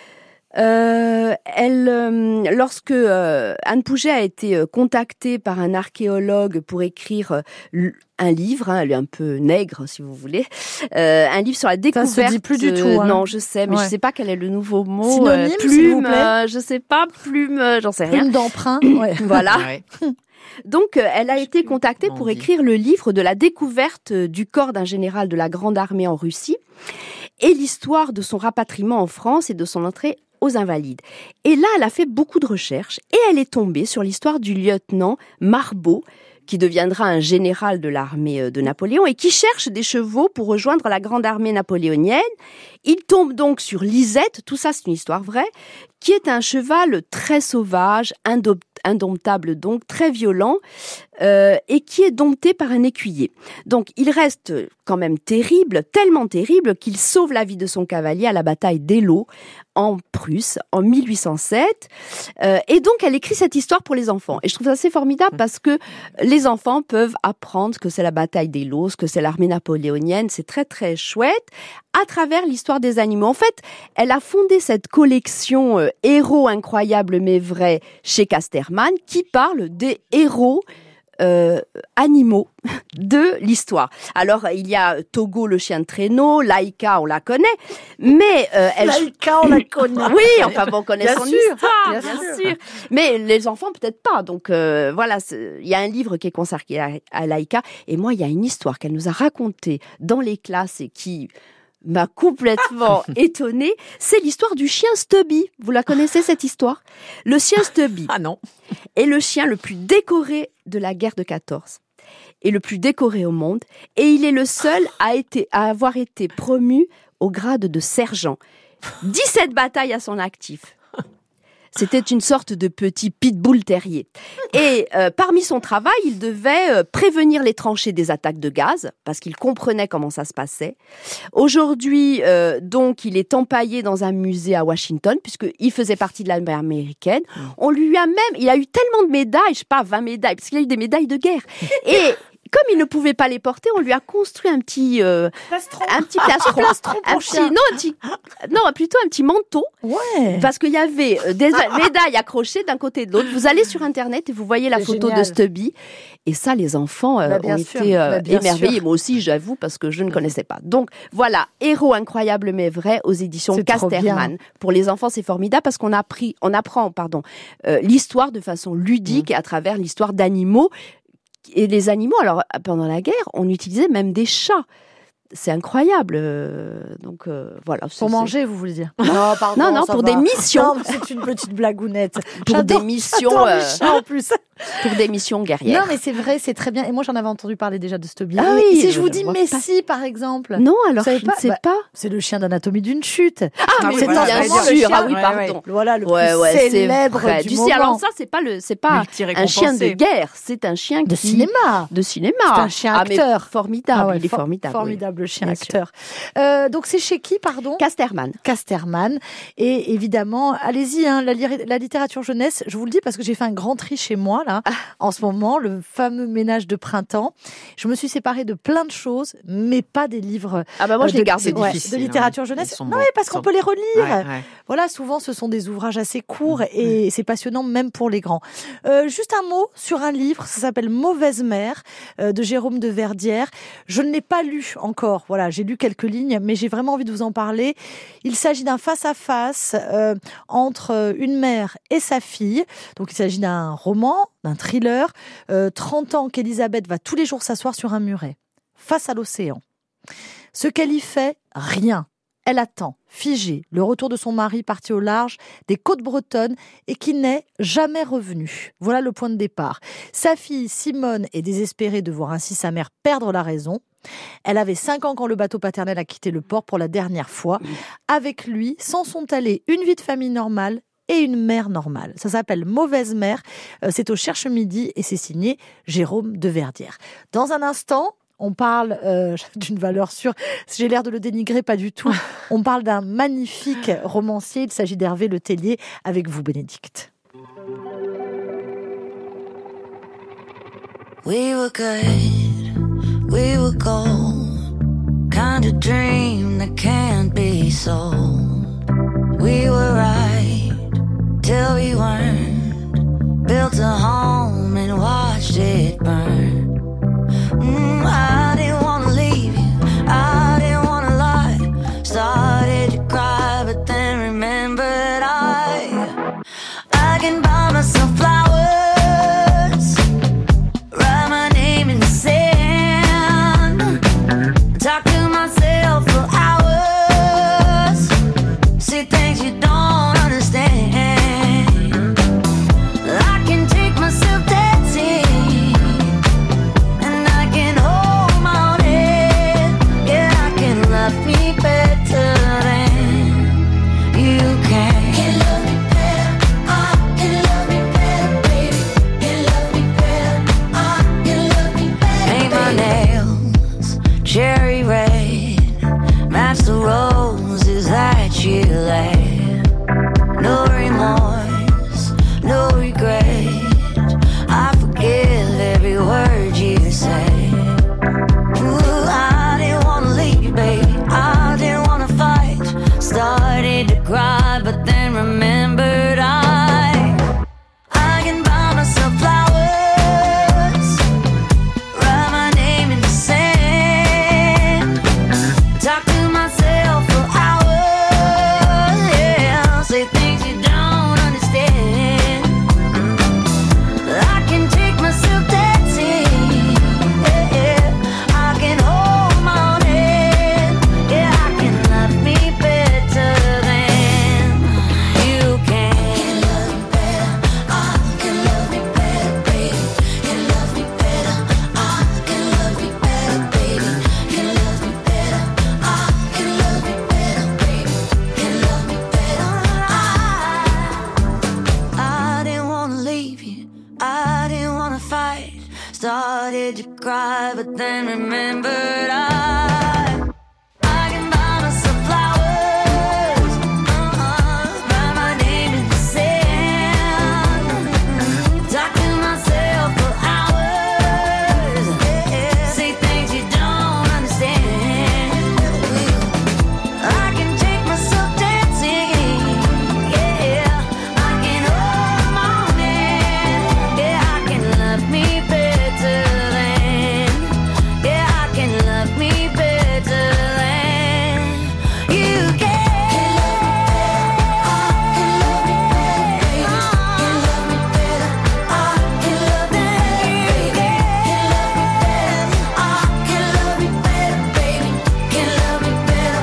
Euh, elle, euh, lorsque euh, Anne Pouget a été euh, contactée par un archéologue pour écrire euh, un livre, hein, elle est un peu nègre si vous voulez, euh, un livre sur la découverte. Ça se dit plus du tout. Hein. Non, je sais, mais ouais. je sais pas quel est le nouveau mot. Synonyme, euh, plume, s'il vous plaît. Euh, je sais pas, plume, euh, j'en sais rien. Plume d'emprunt. Ouais. Voilà. Ouais. Donc, elle a été contactée pour écrire le livre de la découverte du corps d'un général de la Grande Armée en Russie et l'histoire de son rapatriement en France et de son entrée aux Invalides. Et là, elle a fait beaucoup de recherches et elle est tombée sur l'histoire du lieutenant Marbeau, qui deviendra un général de l'armée de Napoléon et qui cherche des chevaux pour rejoindre la grande armée napoléonienne. Il tombe donc sur Lisette, tout ça c'est une histoire vraie, qui est un cheval très sauvage, indomptable donc, très violent, euh, et qui est dompté par un écuyer. Donc il reste quand même terrible, tellement terrible qu'il sauve la vie de son cavalier à la bataille d'Eylau en Prusse en mille huit cent sept. Euh, et donc elle écrit cette histoire pour les enfants. Et je trouve ça assez formidable parce que les enfants peuvent apprendre ce que c'est la bataille d'Eylau, ce que c'est l'armée napoléonienne. C'est très très chouette à travers l'histoire des animaux. En fait, elle a fondé cette collection euh, Héros incroyables mais vrais chez Casterman qui parle des héros Euh, animaux de l'histoire. Alors, il y a Togo, le chien de traîneau, Laïka, on la connaît, mais... Euh, elle... Laïka, on la connaît. Oui, enfin, bon, on connaît bien son sûr, histoire, bien, bien sûr. sûr. Mais les enfants, peut-être pas. Donc, euh, voilà, il y a un livre qui est consacré à, à Laïka, et moi, il y a une histoire qu'elle nous a racontée dans les classes et qui m'a complètement étonnée, c'est l'histoire du chien Stubby. Vous la connaissez, cette histoire? Le chien Stubby ah non. est le chien le plus décoré de la guerre de quatorze. et le plus décoré au monde. Et il est le seul à, été, à avoir été promu au grade de sergent. dix-sept batailles à son actif. C'était une sorte de petit pitbull terrier. Et euh, parmi son travail, il devait euh, prévenir les tranchées des attaques de gaz, parce qu'il comprenait comment ça se passait. Aujourd'hui, euh, donc, il est empaillé dans un musée à Washington, puisqu'il faisait partie de l'armée américaine. On lui a même, il a eu tellement de médailles, je sais pas, vingt médailles, parce qu'il a eu des médailles de guerre. Et comme il ne pouvait pas les porter, on lui a construit un petit, euh, Plastron. un petit plastron, Plastron pour un chien. petit, non, un petit, non, plutôt un petit manteau. Ouais. Parce qu'il y avait euh, des médailles accrochées d'un côté et de l'autre. Vous allez sur Internet et vous voyez la C'est photo génial. de Stubby. Et ça, les enfants euh, Bah, bien ont sûr. été euh, Bah, bien émerveillés. sûr. Moi aussi, j'avoue, parce que je ne connaissais pas. Donc, voilà, Héros incroyable mais vrai aux éditions C'est trop Casterman. Pour les enfants, c'est formidable parce qu'on a appris, on apprend, pardon, euh, l'histoire de façon ludique Mmh. à travers l'histoire d'animaux. Et les animaux, alors, pendant la guerre, on utilisait même des chats. C'est incroyable. euh, donc, euh, voilà. c'est- Pour c'est- manger, vous voulez dire? Non, pardon. Non, non, ça pour va. des missions. Non, mais c'est une petite blagounette. Pour J'adore- des missions, j'adore les euh, chats, en plus. pour des missions guerrières. Non, mais c'est vrai, c'est très bien. Et moi, j'en avais entendu parler déjà de Stubby. Ah Mais oui, si je je vous dis vois Messi, par exemple. Non, alors Vous savez je pas ne sais Bah, pas. C'est le chien d'Anatomie d'une chute. Ah, Ah mais oui, c'est voilà, bien vraiment le sûr. chien. Ah oui, Ouais, pardon. Voilà, le Ouais, plus ouais, c'est célèbre vrai. du Tu sais, moment. alors ça, c'est pas le, c'est pas un chien de Multi-récompensé. guerre, c'est un chien De qui- cinéma. de cinéma. C'est un chien Ah, mais acteur. formidable, Ah ouais, il est for- formidable. Formidable oui. chien Bien sûr. acteur. Euh, donc c'est chez qui, pardon? Casterman. Casterman. Et évidemment, allez-y, hein, la, li- la littérature jeunesse, je vous le dis parce que j'ai fait un grand tri chez moi, là, Ah. en ce moment, le fameux ménage de printemps. Je me suis séparée de plein de choses, mais pas des livres Ah bah moi euh, je l'ai de, gardé. c'est ouais, difficile, de littérature hein. jeunesse. Ils sont Non, beaux. mais parce Ils qu'on sont- peut les relire. Ouais, ouais. Voilà, souvent ce sont des ouvrages assez courts et c'est passionnant même pour les grands. Euh, juste un mot sur un livre, ça s'appelle Mauvaise mère euh, de Jérôme de Verdière. Je ne l'ai pas lu encore, voilà, j'ai lu quelques lignes, mais j'ai vraiment envie de vous en parler. Il s'agit d'un face-à-face euh, entre une mère et sa fille. Donc il s'agit d'un roman, d'un thriller. Euh, trente ans qu'Elisabeth va tous les jours s'asseoir sur un muret, face à l'océan. Ce qu'elle y fait, rien. Elle attend, figée, le retour de son mari parti au large des côtes bretonnes et qui n'est jamais revenu. Voilà le point de départ. Sa fille, Simone, est désespérée de voir ainsi sa mère perdre la raison. Elle avait cinq ans quand le bateau paternel a quitté le port pour la dernière fois. Avec lui, s'en sont allés une vie de famille normale et une mère normale. Ça s'appelle Mauvaise mère. Euh, C'est au Cherche Midi et c'est signé Jérôme de Verdière. Dans un instant, on parle euh, d'une valeur sûre. J'ai l'air de le dénigrer, pas du tout. On parle d'un magnifique romancier. Il s'agit d'Hervé Le Tellier. Avec vous, Bénédicte. We were good, we were gold, kind of dream that can't be sold. We were right till we weren't, built a home and watched it burn. Mm, I didn't wanna leave you, I didn't wanna lie, started to cry but then remembered I, I can buy myself flowers. Talk to myself for hours. See things you don't understand. I can take myself dancing, and I can hold my own head. Yeah, I can love me better than you can. Can love me better, I can love me better, baby. Can love me better, I can love me better. Paint my nails cherry red, match the roses that you laid. No remorse, no regret, I forgive every word you say. Ooh, I didn't wanna leave, baby, I didn't wanna fight. Started to cry, but then remembered I, I can buy myself flowers. Talk to myself for hours, yeah. Say things you don't understand. I can take myself dancing, yeah. I can hold my own head, yeah. I can love me better than you can. Can love me better, I can love me better, baby. Can love me better, I can but then remembered I, I can buy myself flowers, uh-uh, write my name in the sand, talk to myself for hours, yeah, say things you don't understand. I can take myself dancing, yeah, I can hold the morning, yeah, I can love me better than, yeah, I can love me better than you can. Can love me better, can love me better, I can love me better, I can love me better, baby, can love me better,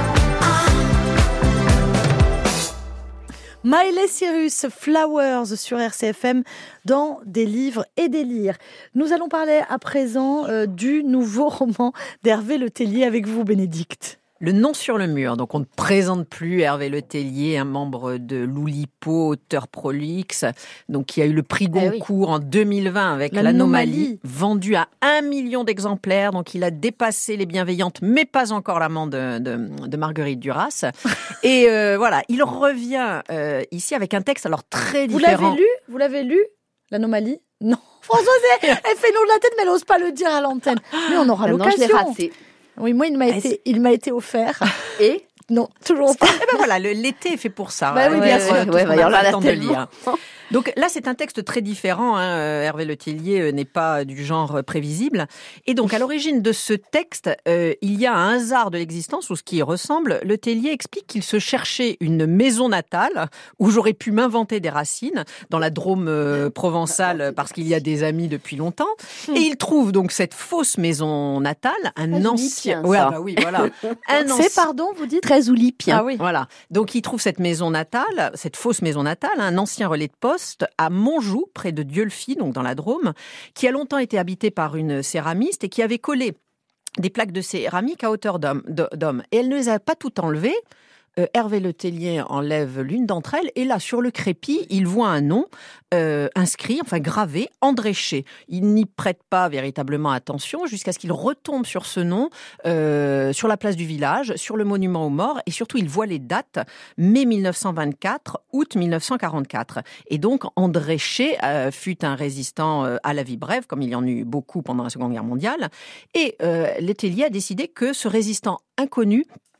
I. Miley Cyrus, Flowers sur R C F M dans Des livres et des lyres. Nous allons parler à présent euh, du nouveau roman d'Hervé Le Tellier avec vous, Bénédicte. Le nom sur le mur. Donc, on ne présente plus Hervé Le Tellier, un membre de l'Oulipo, auteur prolixe, donc qui a eu le prix Eh oui. Goncourt en deux mille vingt avec L'Anomalie. L'Anomalie, vendu à un million d'exemplaires. Donc, il a dépassé Les Bienveillantes, mais pas encore l'amant de, de, de Marguerite Duras. Et euh, voilà, il revient euh, ici avec un texte alors très Vous différent. l'avez lu Vous l'avez lu L'Anomalie Non. Françoise, elle, elle fait non de la tête, mais elle n'ose pas le dire à l'antenne. Mais on aura Ah non, je l'ai l'occasion. raté. Oui, moi, il m'a Est-ce- été, il m'a été offert. Et Non, toujours pas. Eh ben voilà, le- l'été est fait pour ça. Bah oui, Euh, bien tout sûr. ce qu'on Ouais, bah, il y a en pas a le temps de tellement. lire. Donc là, c'est un texte très différent. Hein. Euh, Hervé Le Tellier euh, n'est pas du genre euh, prévisible. Et donc, à l'origine de ce texte, euh, il y a un hasard de l'existence ou ce qui y ressemble. Le Tellier explique qu'il se cherchait une maison natale où j'aurais pu m'inventer des racines dans la Drôme euh, provençale parce qu'il y a des amis depuis longtemps. Et il trouve donc cette fausse maison natale, un Très ancien. oulipien, Ouais, ça. bah oui, voilà. Un C'est, pardon, vous dites très oulipien. Ah oui. Voilà. Donc, il trouve cette maison natale, cette fausse maison natale, un ancien relais de poste à Montjoux, près de Dieulefit, donc dans la Drôme, qui a longtemps été habité par une céramiste et qui avait collé des plaques de céramique à hauteur d'homme. d'homme. Et elle ne les a pas toutes enlevées. Euh, Hervé Le Tellier enlève l'une d'entre elles et là, sur le crépi, il voit un nom euh, inscrit, enfin gravé, André Chez. Il n'y prête pas véritablement attention jusqu'à ce qu'il retombe sur ce nom euh, sur la place du village, sur le monument aux morts et surtout, il voit les dates mai mille neuf cent vingt-quatre, août mille neuf cent quarante-quatre. Et donc, André Chez euh, fut un résistant euh, à la vie brève, comme il y en eut beaucoup pendant la Seconde Guerre mondiale. Et euh, Le Tellier a décidé que ce résistant inconnu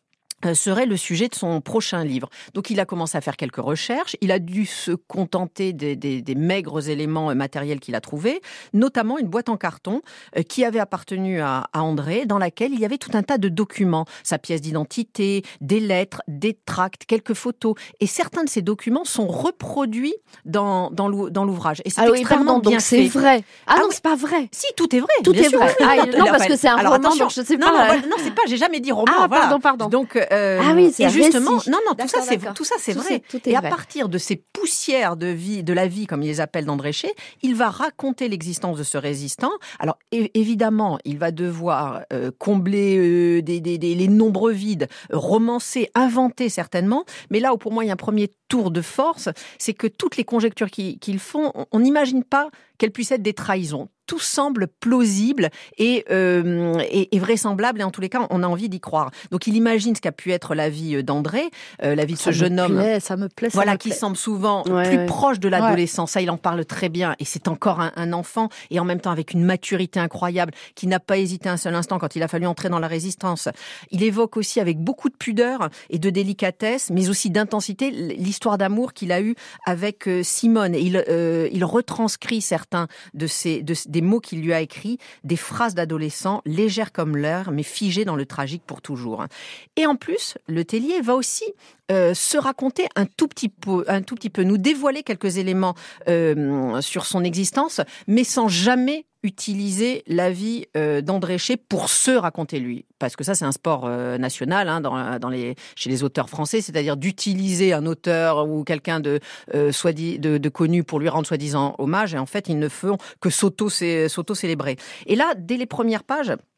serait le sujet de son prochain livre. Donc, il a commencé à faire quelques recherches. Il a dû se contenter des, des, des maigres éléments matériels qu'il a trouvés, notamment une boîte en carton euh, qui avait appartenu à, à André, dans laquelle il y avait tout un tas de documents, sa pièce d'identité, des lettres, des tracts, quelques photos. Et certains de ces documents sont reproduits dans, dans, l'ou- dans l'ouvrage. Et c'est Ah oui, extrêmement pardon, bien donc c'est fait. vrai. Ah, Ah non, oui. c'est pas vrai. Si, tout est vrai. Tout bien est sûr. vrai. Ah, non, parce que c'est un Alors, roman, attention. donc je sais non, pas. Non, voilà. non, c'est pas, j'ai jamais dit roman. Ah, voilà. pardon, pardon. Donc, euh, Ah oui, c'est et un justement, récit. non, non, tout ça, D'accord, c'est d'accord. tout ça, c'est Tout vrai. c'est- tout est Et à vrai. partir de ces poussières de vie, de la vie, comme il les appelle d'André Chez, il va raconter l'existence de ce résistant. Alors, é- évidemment, il va devoir euh, combler euh, des, des, des, les nombreux vides, euh, romancer, inventer certainement. Mais là où pour moi il y a un premier tour de force, c'est que toutes les conjectures qu'ils qu'ils font, on n'imagine pas qu'elles puissent être des trahisons. Tout semble plausible et, euh, et, et vraisemblable, et en tous les cas, on a envie d'y croire. Donc, il imagine ce qu'a pu être la vie d'André, euh, la vie de Ça ce me jeune homme. plaît, ça me plaît, ça Voilà, me qui plaît. semble souvent Ouais, plus ouais. proche de l'adolescence. Ça, il en parle très bien. Et c'est encore un, un enfant, et en même temps avec une maturité incroyable, qui n'a pas hésité un seul instant quand il a fallu entrer dans la résistance. Il évoque aussi avec beaucoup de pudeur et de délicatesse, mais aussi d'intensité, l'histoire d'amour qu'il a eue avec euh, Simone. Et il, euh, il retranscrit certains de ces, de, des mots qu'il lui a écrits, des phrases d'adolescent, légères comme l'air, mais figées dans le tragique pour toujours. Et en plus, Le Tellier va aussi euh, se raconter un tout petit peu, un tout petit peu, nous dévoiler quelques éléments euh, sur son existence, mais sans jamais utiliser la vie euh, d'André Chez pour se raconter lui. Parce que ça, c'est un sport euh, national hein, dans, dans les, chez les auteurs français, c'est-à-dire d'utiliser un auteur ou quelqu'un de, euh, soit dit, de, de connu pour lui rendre soi-disant hommage. Et en fait, ils ne font que s'auto-célébrer. Et là, dès les premières pages,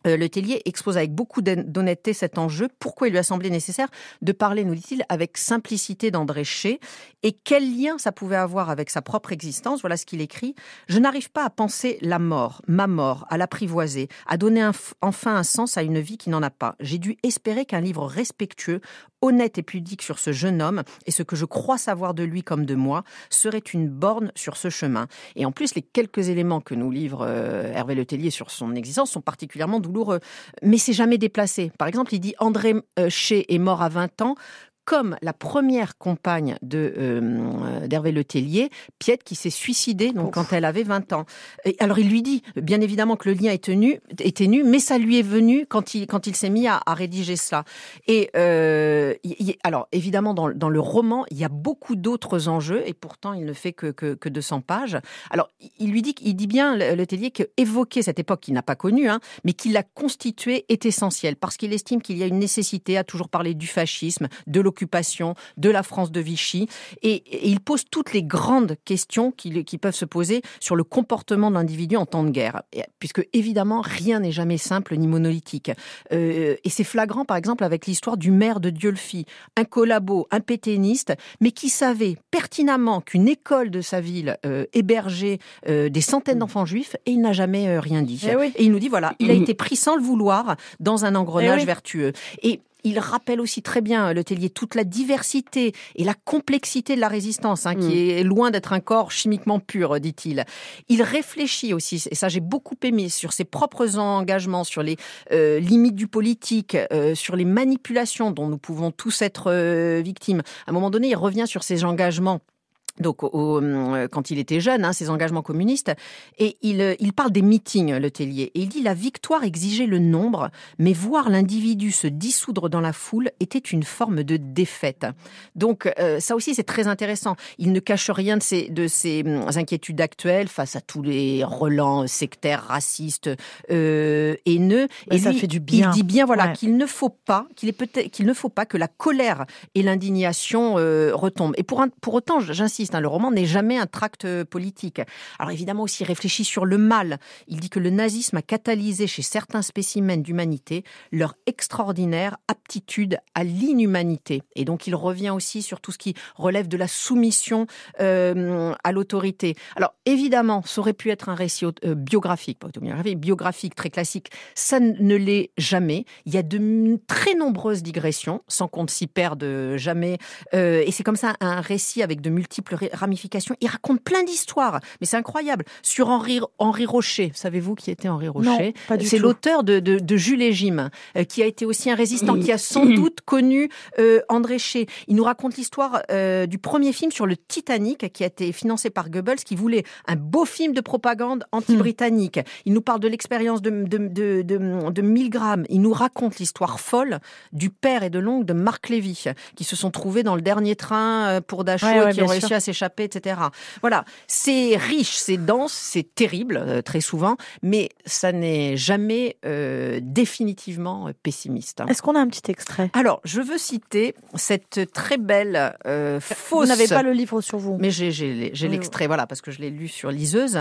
Euh, Le Tellier expose avec beaucoup d'honnêteté cet enjeu. Pourquoi il lui a semblé nécessaire de parler, nous dit-il, avec simplicité d'André Chér, et quel lien ça pouvait avoir avec sa propre existence. Voilà ce qu'il écrit. « Je n'arrive pas à penser la mort, ma mort, à l'apprivoiser, à donner un, enfin un sens à une vie qui n'en a pas. J'ai dû espérer qu'un livre respectueux, honnête et pudique sur ce jeune homme, et ce que je crois savoir de lui comme de moi, serait une borne sur ce chemin. » Et en plus, les quelques éléments que nous livre euh, Hervé Le Tellier sur son existence sont particulièrement douloureux. Mais c'est jamais déplacé. Par exemple, il dit « André euh, Chér est mort à vingt ans », comme la première compagne de, euh, d'Hervé Le Tellier, Piette, qui s'est suicidée donc, quand elle avait vingt ans. Et alors il lui dit, bien évidemment, que le lien est tenu, est ténu, mais ça lui est venu quand il, quand il s'est mis à, à rédiger cela. Et euh, y, alors évidemment, dans, dans le roman, il y a beaucoup d'autres enjeux, et pourtant il ne fait que, que, que deux cents pages. Alors il lui dit, il dit bien, Le, le Tellier, qu'évoquer cette époque qu'il n'a pas connue, hein, mais qu'il l'a constituée, est essentiel, parce qu'il estime qu'il y a une nécessité à toujours parler du fascisme, de l'occupation, de la France de Vichy, et, et il pose toutes les grandes questions qui, qui peuvent se poser sur le comportement de l'individu en temps de guerre, et, puisque évidemment rien n'est jamais simple ni monolithique. Euh, et c'est flagrant par exemple avec l'histoire du maire de Dieulefit, un collabo, un pétainiste, mais qui savait pertinemment qu'une école de sa ville euh, hébergeait euh, des centaines d'enfants juifs, et il n'a jamais euh, rien dit. Et, oui. et il nous dit voilà, il a été pris sans le vouloir dans un engrenage oui. vertueux. Et il rappelle aussi très bien, Le Tellier, toute la diversité et la complexité de la résistance, hein, mmh. qui est loin d'être un corps chimiquement pur, dit-il. Il réfléchit aussi, et ça j'ai beaucoup aimé, sur ses propres engagements, sur les euh, limites du politique, euh, sur les manipulations dont nous pouvons tous être euh, victimes. À un moment donné, il revient sur ses engagements. Donc, au, quand il était jeune, hein, ses engagements communistes, et il, il parle des meetings, Le Tellier, et il dit « La victoire exigeait le nombre, mais voir l'individu se dissoudre dans la foule était une forme de défaite. » Donc, euh, ça aussi, c'est très intéressant. Il ne cache rien de ses, de ses inquiétudes actuelles face à tous les relents sectaires, racistes, euh, haineux. Mais et ça lui, fait du bien. Il dit bien, voilà, ouais. qu'il ne faut pas, qu'il est peut-être, qu'il ne faut pas que la colère et l'indignation euh, retombent. Et pour, un, pour autant, j'insiste, le roman n'est jamais un tract politique. Alors évidemment aussi, il réfléchit sur le mal. Il dit que le nazisme a catalysé chez certains spécimens d'humanité leur extraordinaire aptitude à l'inhumanité. Et donc il revient aussi sur tout ce qui relève de la soumission euh, à l'autorité. Alors évidemment, ça aurait pu être un récit euh, biographique, pas autobiographique, biographique très classique. Ça ne l'est jamais. Il y a de très nombreuses digressions, sans qu'on ne s'y perde jamais. Euh, et c'est comme ça un récit avec de multiples ramifications. Il raconte plein d'histoires, mais c'est incroyable. Sur Henri, Henri Rocher, savez-vous qui était Henri Rocher? Non, pas du C'est tout. l'auteur de, de, de Jules et Jim, euh, qui a été aussi un résistant, qui a sans doute connu euh, André Chér. Il nous raconte l'histoire euh, du premier film sur le Titanic, qui a été financé par Goebbels, qui voulait un beau film de propagande anti-britannique. Il nous parle de l'expérience de, de, de, de, de Milgram. Il nous raconte l'histoire folle du père et de l'oncle de Marc Lévy, qui se sont trouvés dans le dernier train pour Dachau, ouais, ouais, et qui ont sûr. réussi à s'échapper, et cetera. Voilà, c'est riche, c'est dense, c'est terrible, euh, très souvent, mais ça n'est jamais euh, définitivement pessimiste. Est-ce qu'on a un petit extrait? Alors, je veux citer cette très belle euh, fausse... Vous n'avez pas le livre sur vous? Mais j'ai, j'ai, j'ai Oui, l'extrait, voilà, parce que je l'ai lu sur Liseuse.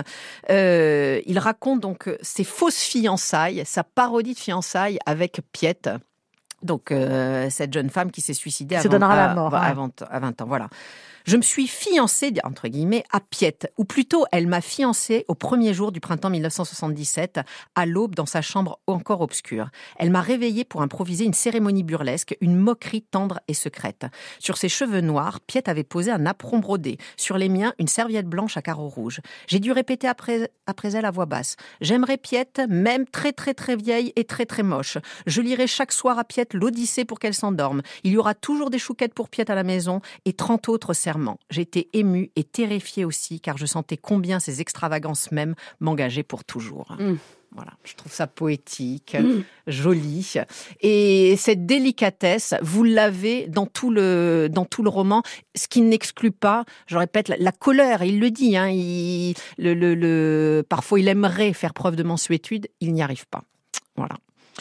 Euh, il raconte donc ses fausses fiançailles, sa parodie de fiançailles avec Piette. Donc, euh, cette jeune femme qui s'est suicidée Se avant, donnera à, la mort, à, ouais. à vingt, à vingt ans. Voilà. Je me suis fiancée, entre guillemets, à Piette, ou plutôt elle m'a fiancée au premier jour du printemps mille neuf cent soixante-dix-sept, à l'aube dans sa chambre encore obscure. Elle m'a réveillée pour improviser une cérémonie burlesque, une moquerie tendre et secrète. Sur ses cheveux noirs, Piette avait posé un apron brodé. Sur les miens, une serviette blanche à carreaux rouges. J'ai dû répéter après, après elle à voix basse. J'aimerais Piette, même très très très vieille et très très moche. Je lirai chaque soir à Piette l'Odyssée pour qu'elle s'endorme. Il y aura toujours des chouquettes pour Piette à la maison et trente autres serments. J'étais émue et terrifiée aussi, car je sentais combien ces extravagances mêmes m'engageaient pour toujours. Mmh. Voilà, je trouve ça poétique, mmh. joli. Et cette délicatesse, vous l'avez dans tout le, dans tout le roman, ce qui n'exclut pas, je répète, la, la colère. Il le dit, hein, il, le, le, le, parfois il aimerait faire preuve de mansuétude, il n'y arrive pas. Voilà.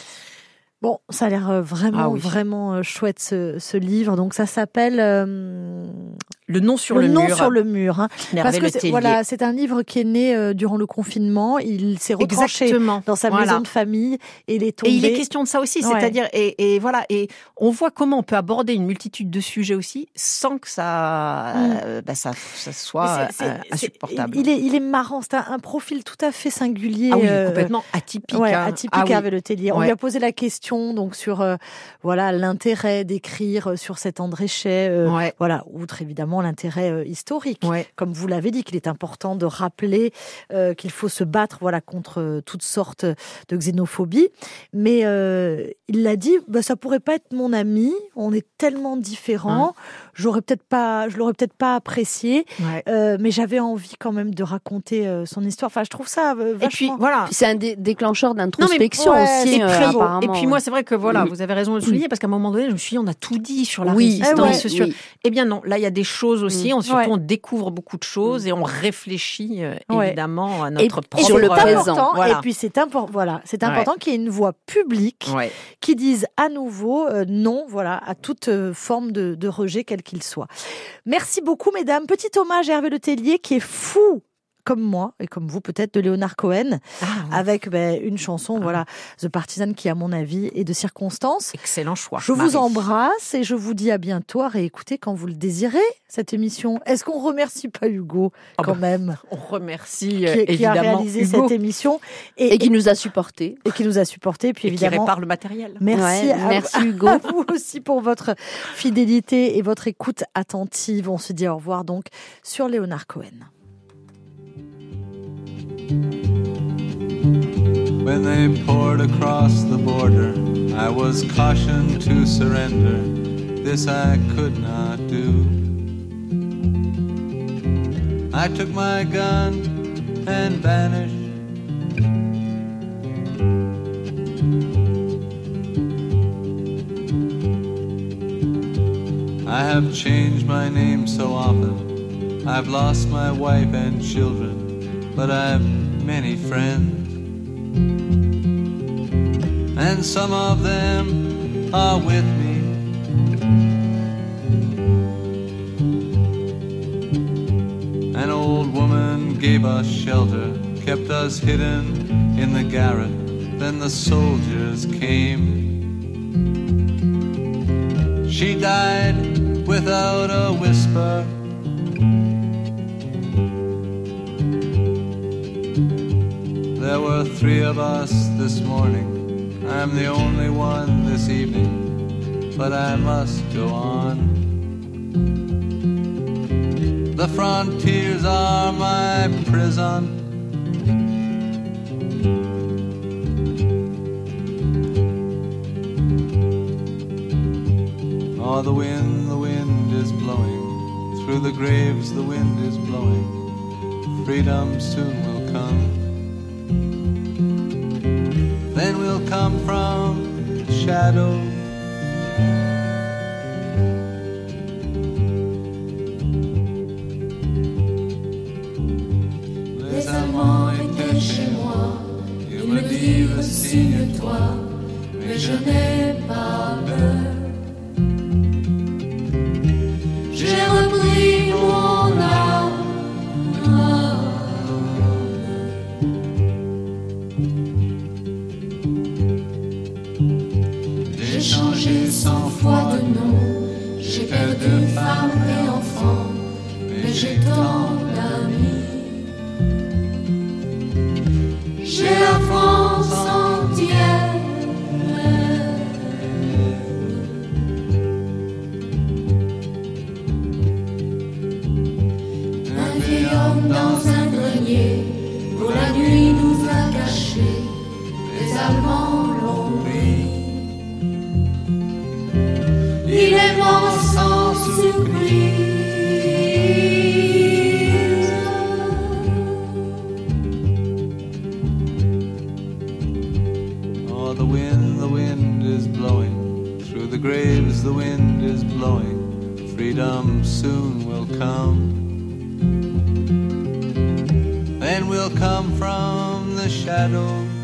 Bon, ça a l'air vraiment, ah oui. vraiment chouette ce, ce livre. Donc ça s'appelle euh, Le nom sur le, le, nom mur. sur le mur. Hein. Parce que c'est, Letellier. voilà, c'est un livre qui est né euh, durant le confinement. Il s'est retranché Exactement. dans sa Voilà. maison de famille et il est tombé. Et il est question de ça aussi, Ouais. c'est-à-dire et, et voilà et on voit comment on peut aborder une multitude de sujets aussi sans que ça Mm. euh, bah, ça, ça soit Mais c'est- c'est- euh, c'est- insupportable. Il est, il est marrant. C'est un, un profil tout à fait singulier. Ah oui, euh, complètement atypique. Ouais, hein. atypique Ah oui. Hervé Letellier. On Ouais. lui a posé la question donc sur euh, voilà l'intérêt d'écrire euh, sur cet André Chay, euh, Ouais. voilà, outre évidemment l'intérêt euh, historique. Ouais. Comme vous l'avez dit, qu'il est important de rappeler euh, qu'il faut se battre voilà contre euh, toutes sortes de xénophobie. Mais euh, il l'a dit, bah, ça pourrait pas être mon ami. On est tellement différents. J'aurais peut-être pas, je l'aurais peut-être pas apprécié. Ouais. Euh, mais j'avais envie quand même de raconter euh, son histoire. Enfin, je trouve ça euh, vachement. Et puis voilà. Puis c'est un dé- déclencheur d'introspection ouais, aussi, c'est euh, très beau. apparemment. Et puis moi, c'est vrai que voilà, Mm. vous avez raison de le souligner parce qu'à un moment donné, je me suis dit, on a tout dit sur la oui, résistance. ouais. sur- oui. Eh bien non, là il y a des choses aussi. Mm. On, surtout, Ouais. on découvre beaucoup de choses et on réfléchit euh, Ouais. évidemment à Et, notre et propre sur le c'est présent. important, Voilà. Et puis c'est important, voilà, c'est Ouais. important qu'il y ait une voix publique Ouais. qui dise à nouveau euh, non, voilà, à toute euh, forme de, de rejet quel qu'il soit. Merci beaucoup, mesdames. Petit hommage à Hervé Letellier qui est fou comme moi et comme vous peut-être de Léonard Cohen Ah, ouais. avec ben, une chanson, voilà, The Partisan qui à mon avis est de circonstance. Excellent choix. Je vous Marie. embrasse et je vous dis à bientôt à réécouter quand vous le désirez cette émission. Est-ce qu'on remercie pas Hugo Ah quand bah, même On remercie qui, euh, qui a évidemment réalisé Hugo cette émission Et qui nous a supportés. et qui nous a supportés. Et puis et qui évidemment, répare le matériel. merci, Ouais, à, merci, à- Hugo. à vous aussi pour votre fidélité et votre écoute attentive. On se dit au revoir donc sur Léonard Cohen. When they poured across the border, I was cautioned to surrender. This I could not do. I took my gun and vanished. I have changed my name so often. I've lost my wife and children, but I've many friends. And some of them are with me. An old woman gave us shelter, kept us hidden in the garret. Then the soldiers came. She died without a whisper. There were three of us this morning. I'm the only one this evening, but I must go on. The frontiers are my prison. Oh, the wind, the wind is blowing. Through the graves the wind is blowing. Freedom soon will come. Then we'll come from the shadow. Les Allemands étaient chez moi, ils me dirent signe-toi, mais je n'ai pas peur. J'ai repris mon âme. J'ai changé cent fois de nom, j'ai perdu femme et enfant, mais j'ai tant d'amis. J'ai la France entière. Un vieil homme dans un grenier, pour la nuit nous a cachés, les Allemands l'ont pris. Il est mort sans surprise. Oh, the wind, the wind is blowing. Through the graves the wind is blowing. Freedom soon will come. Then we'll come from the shadows.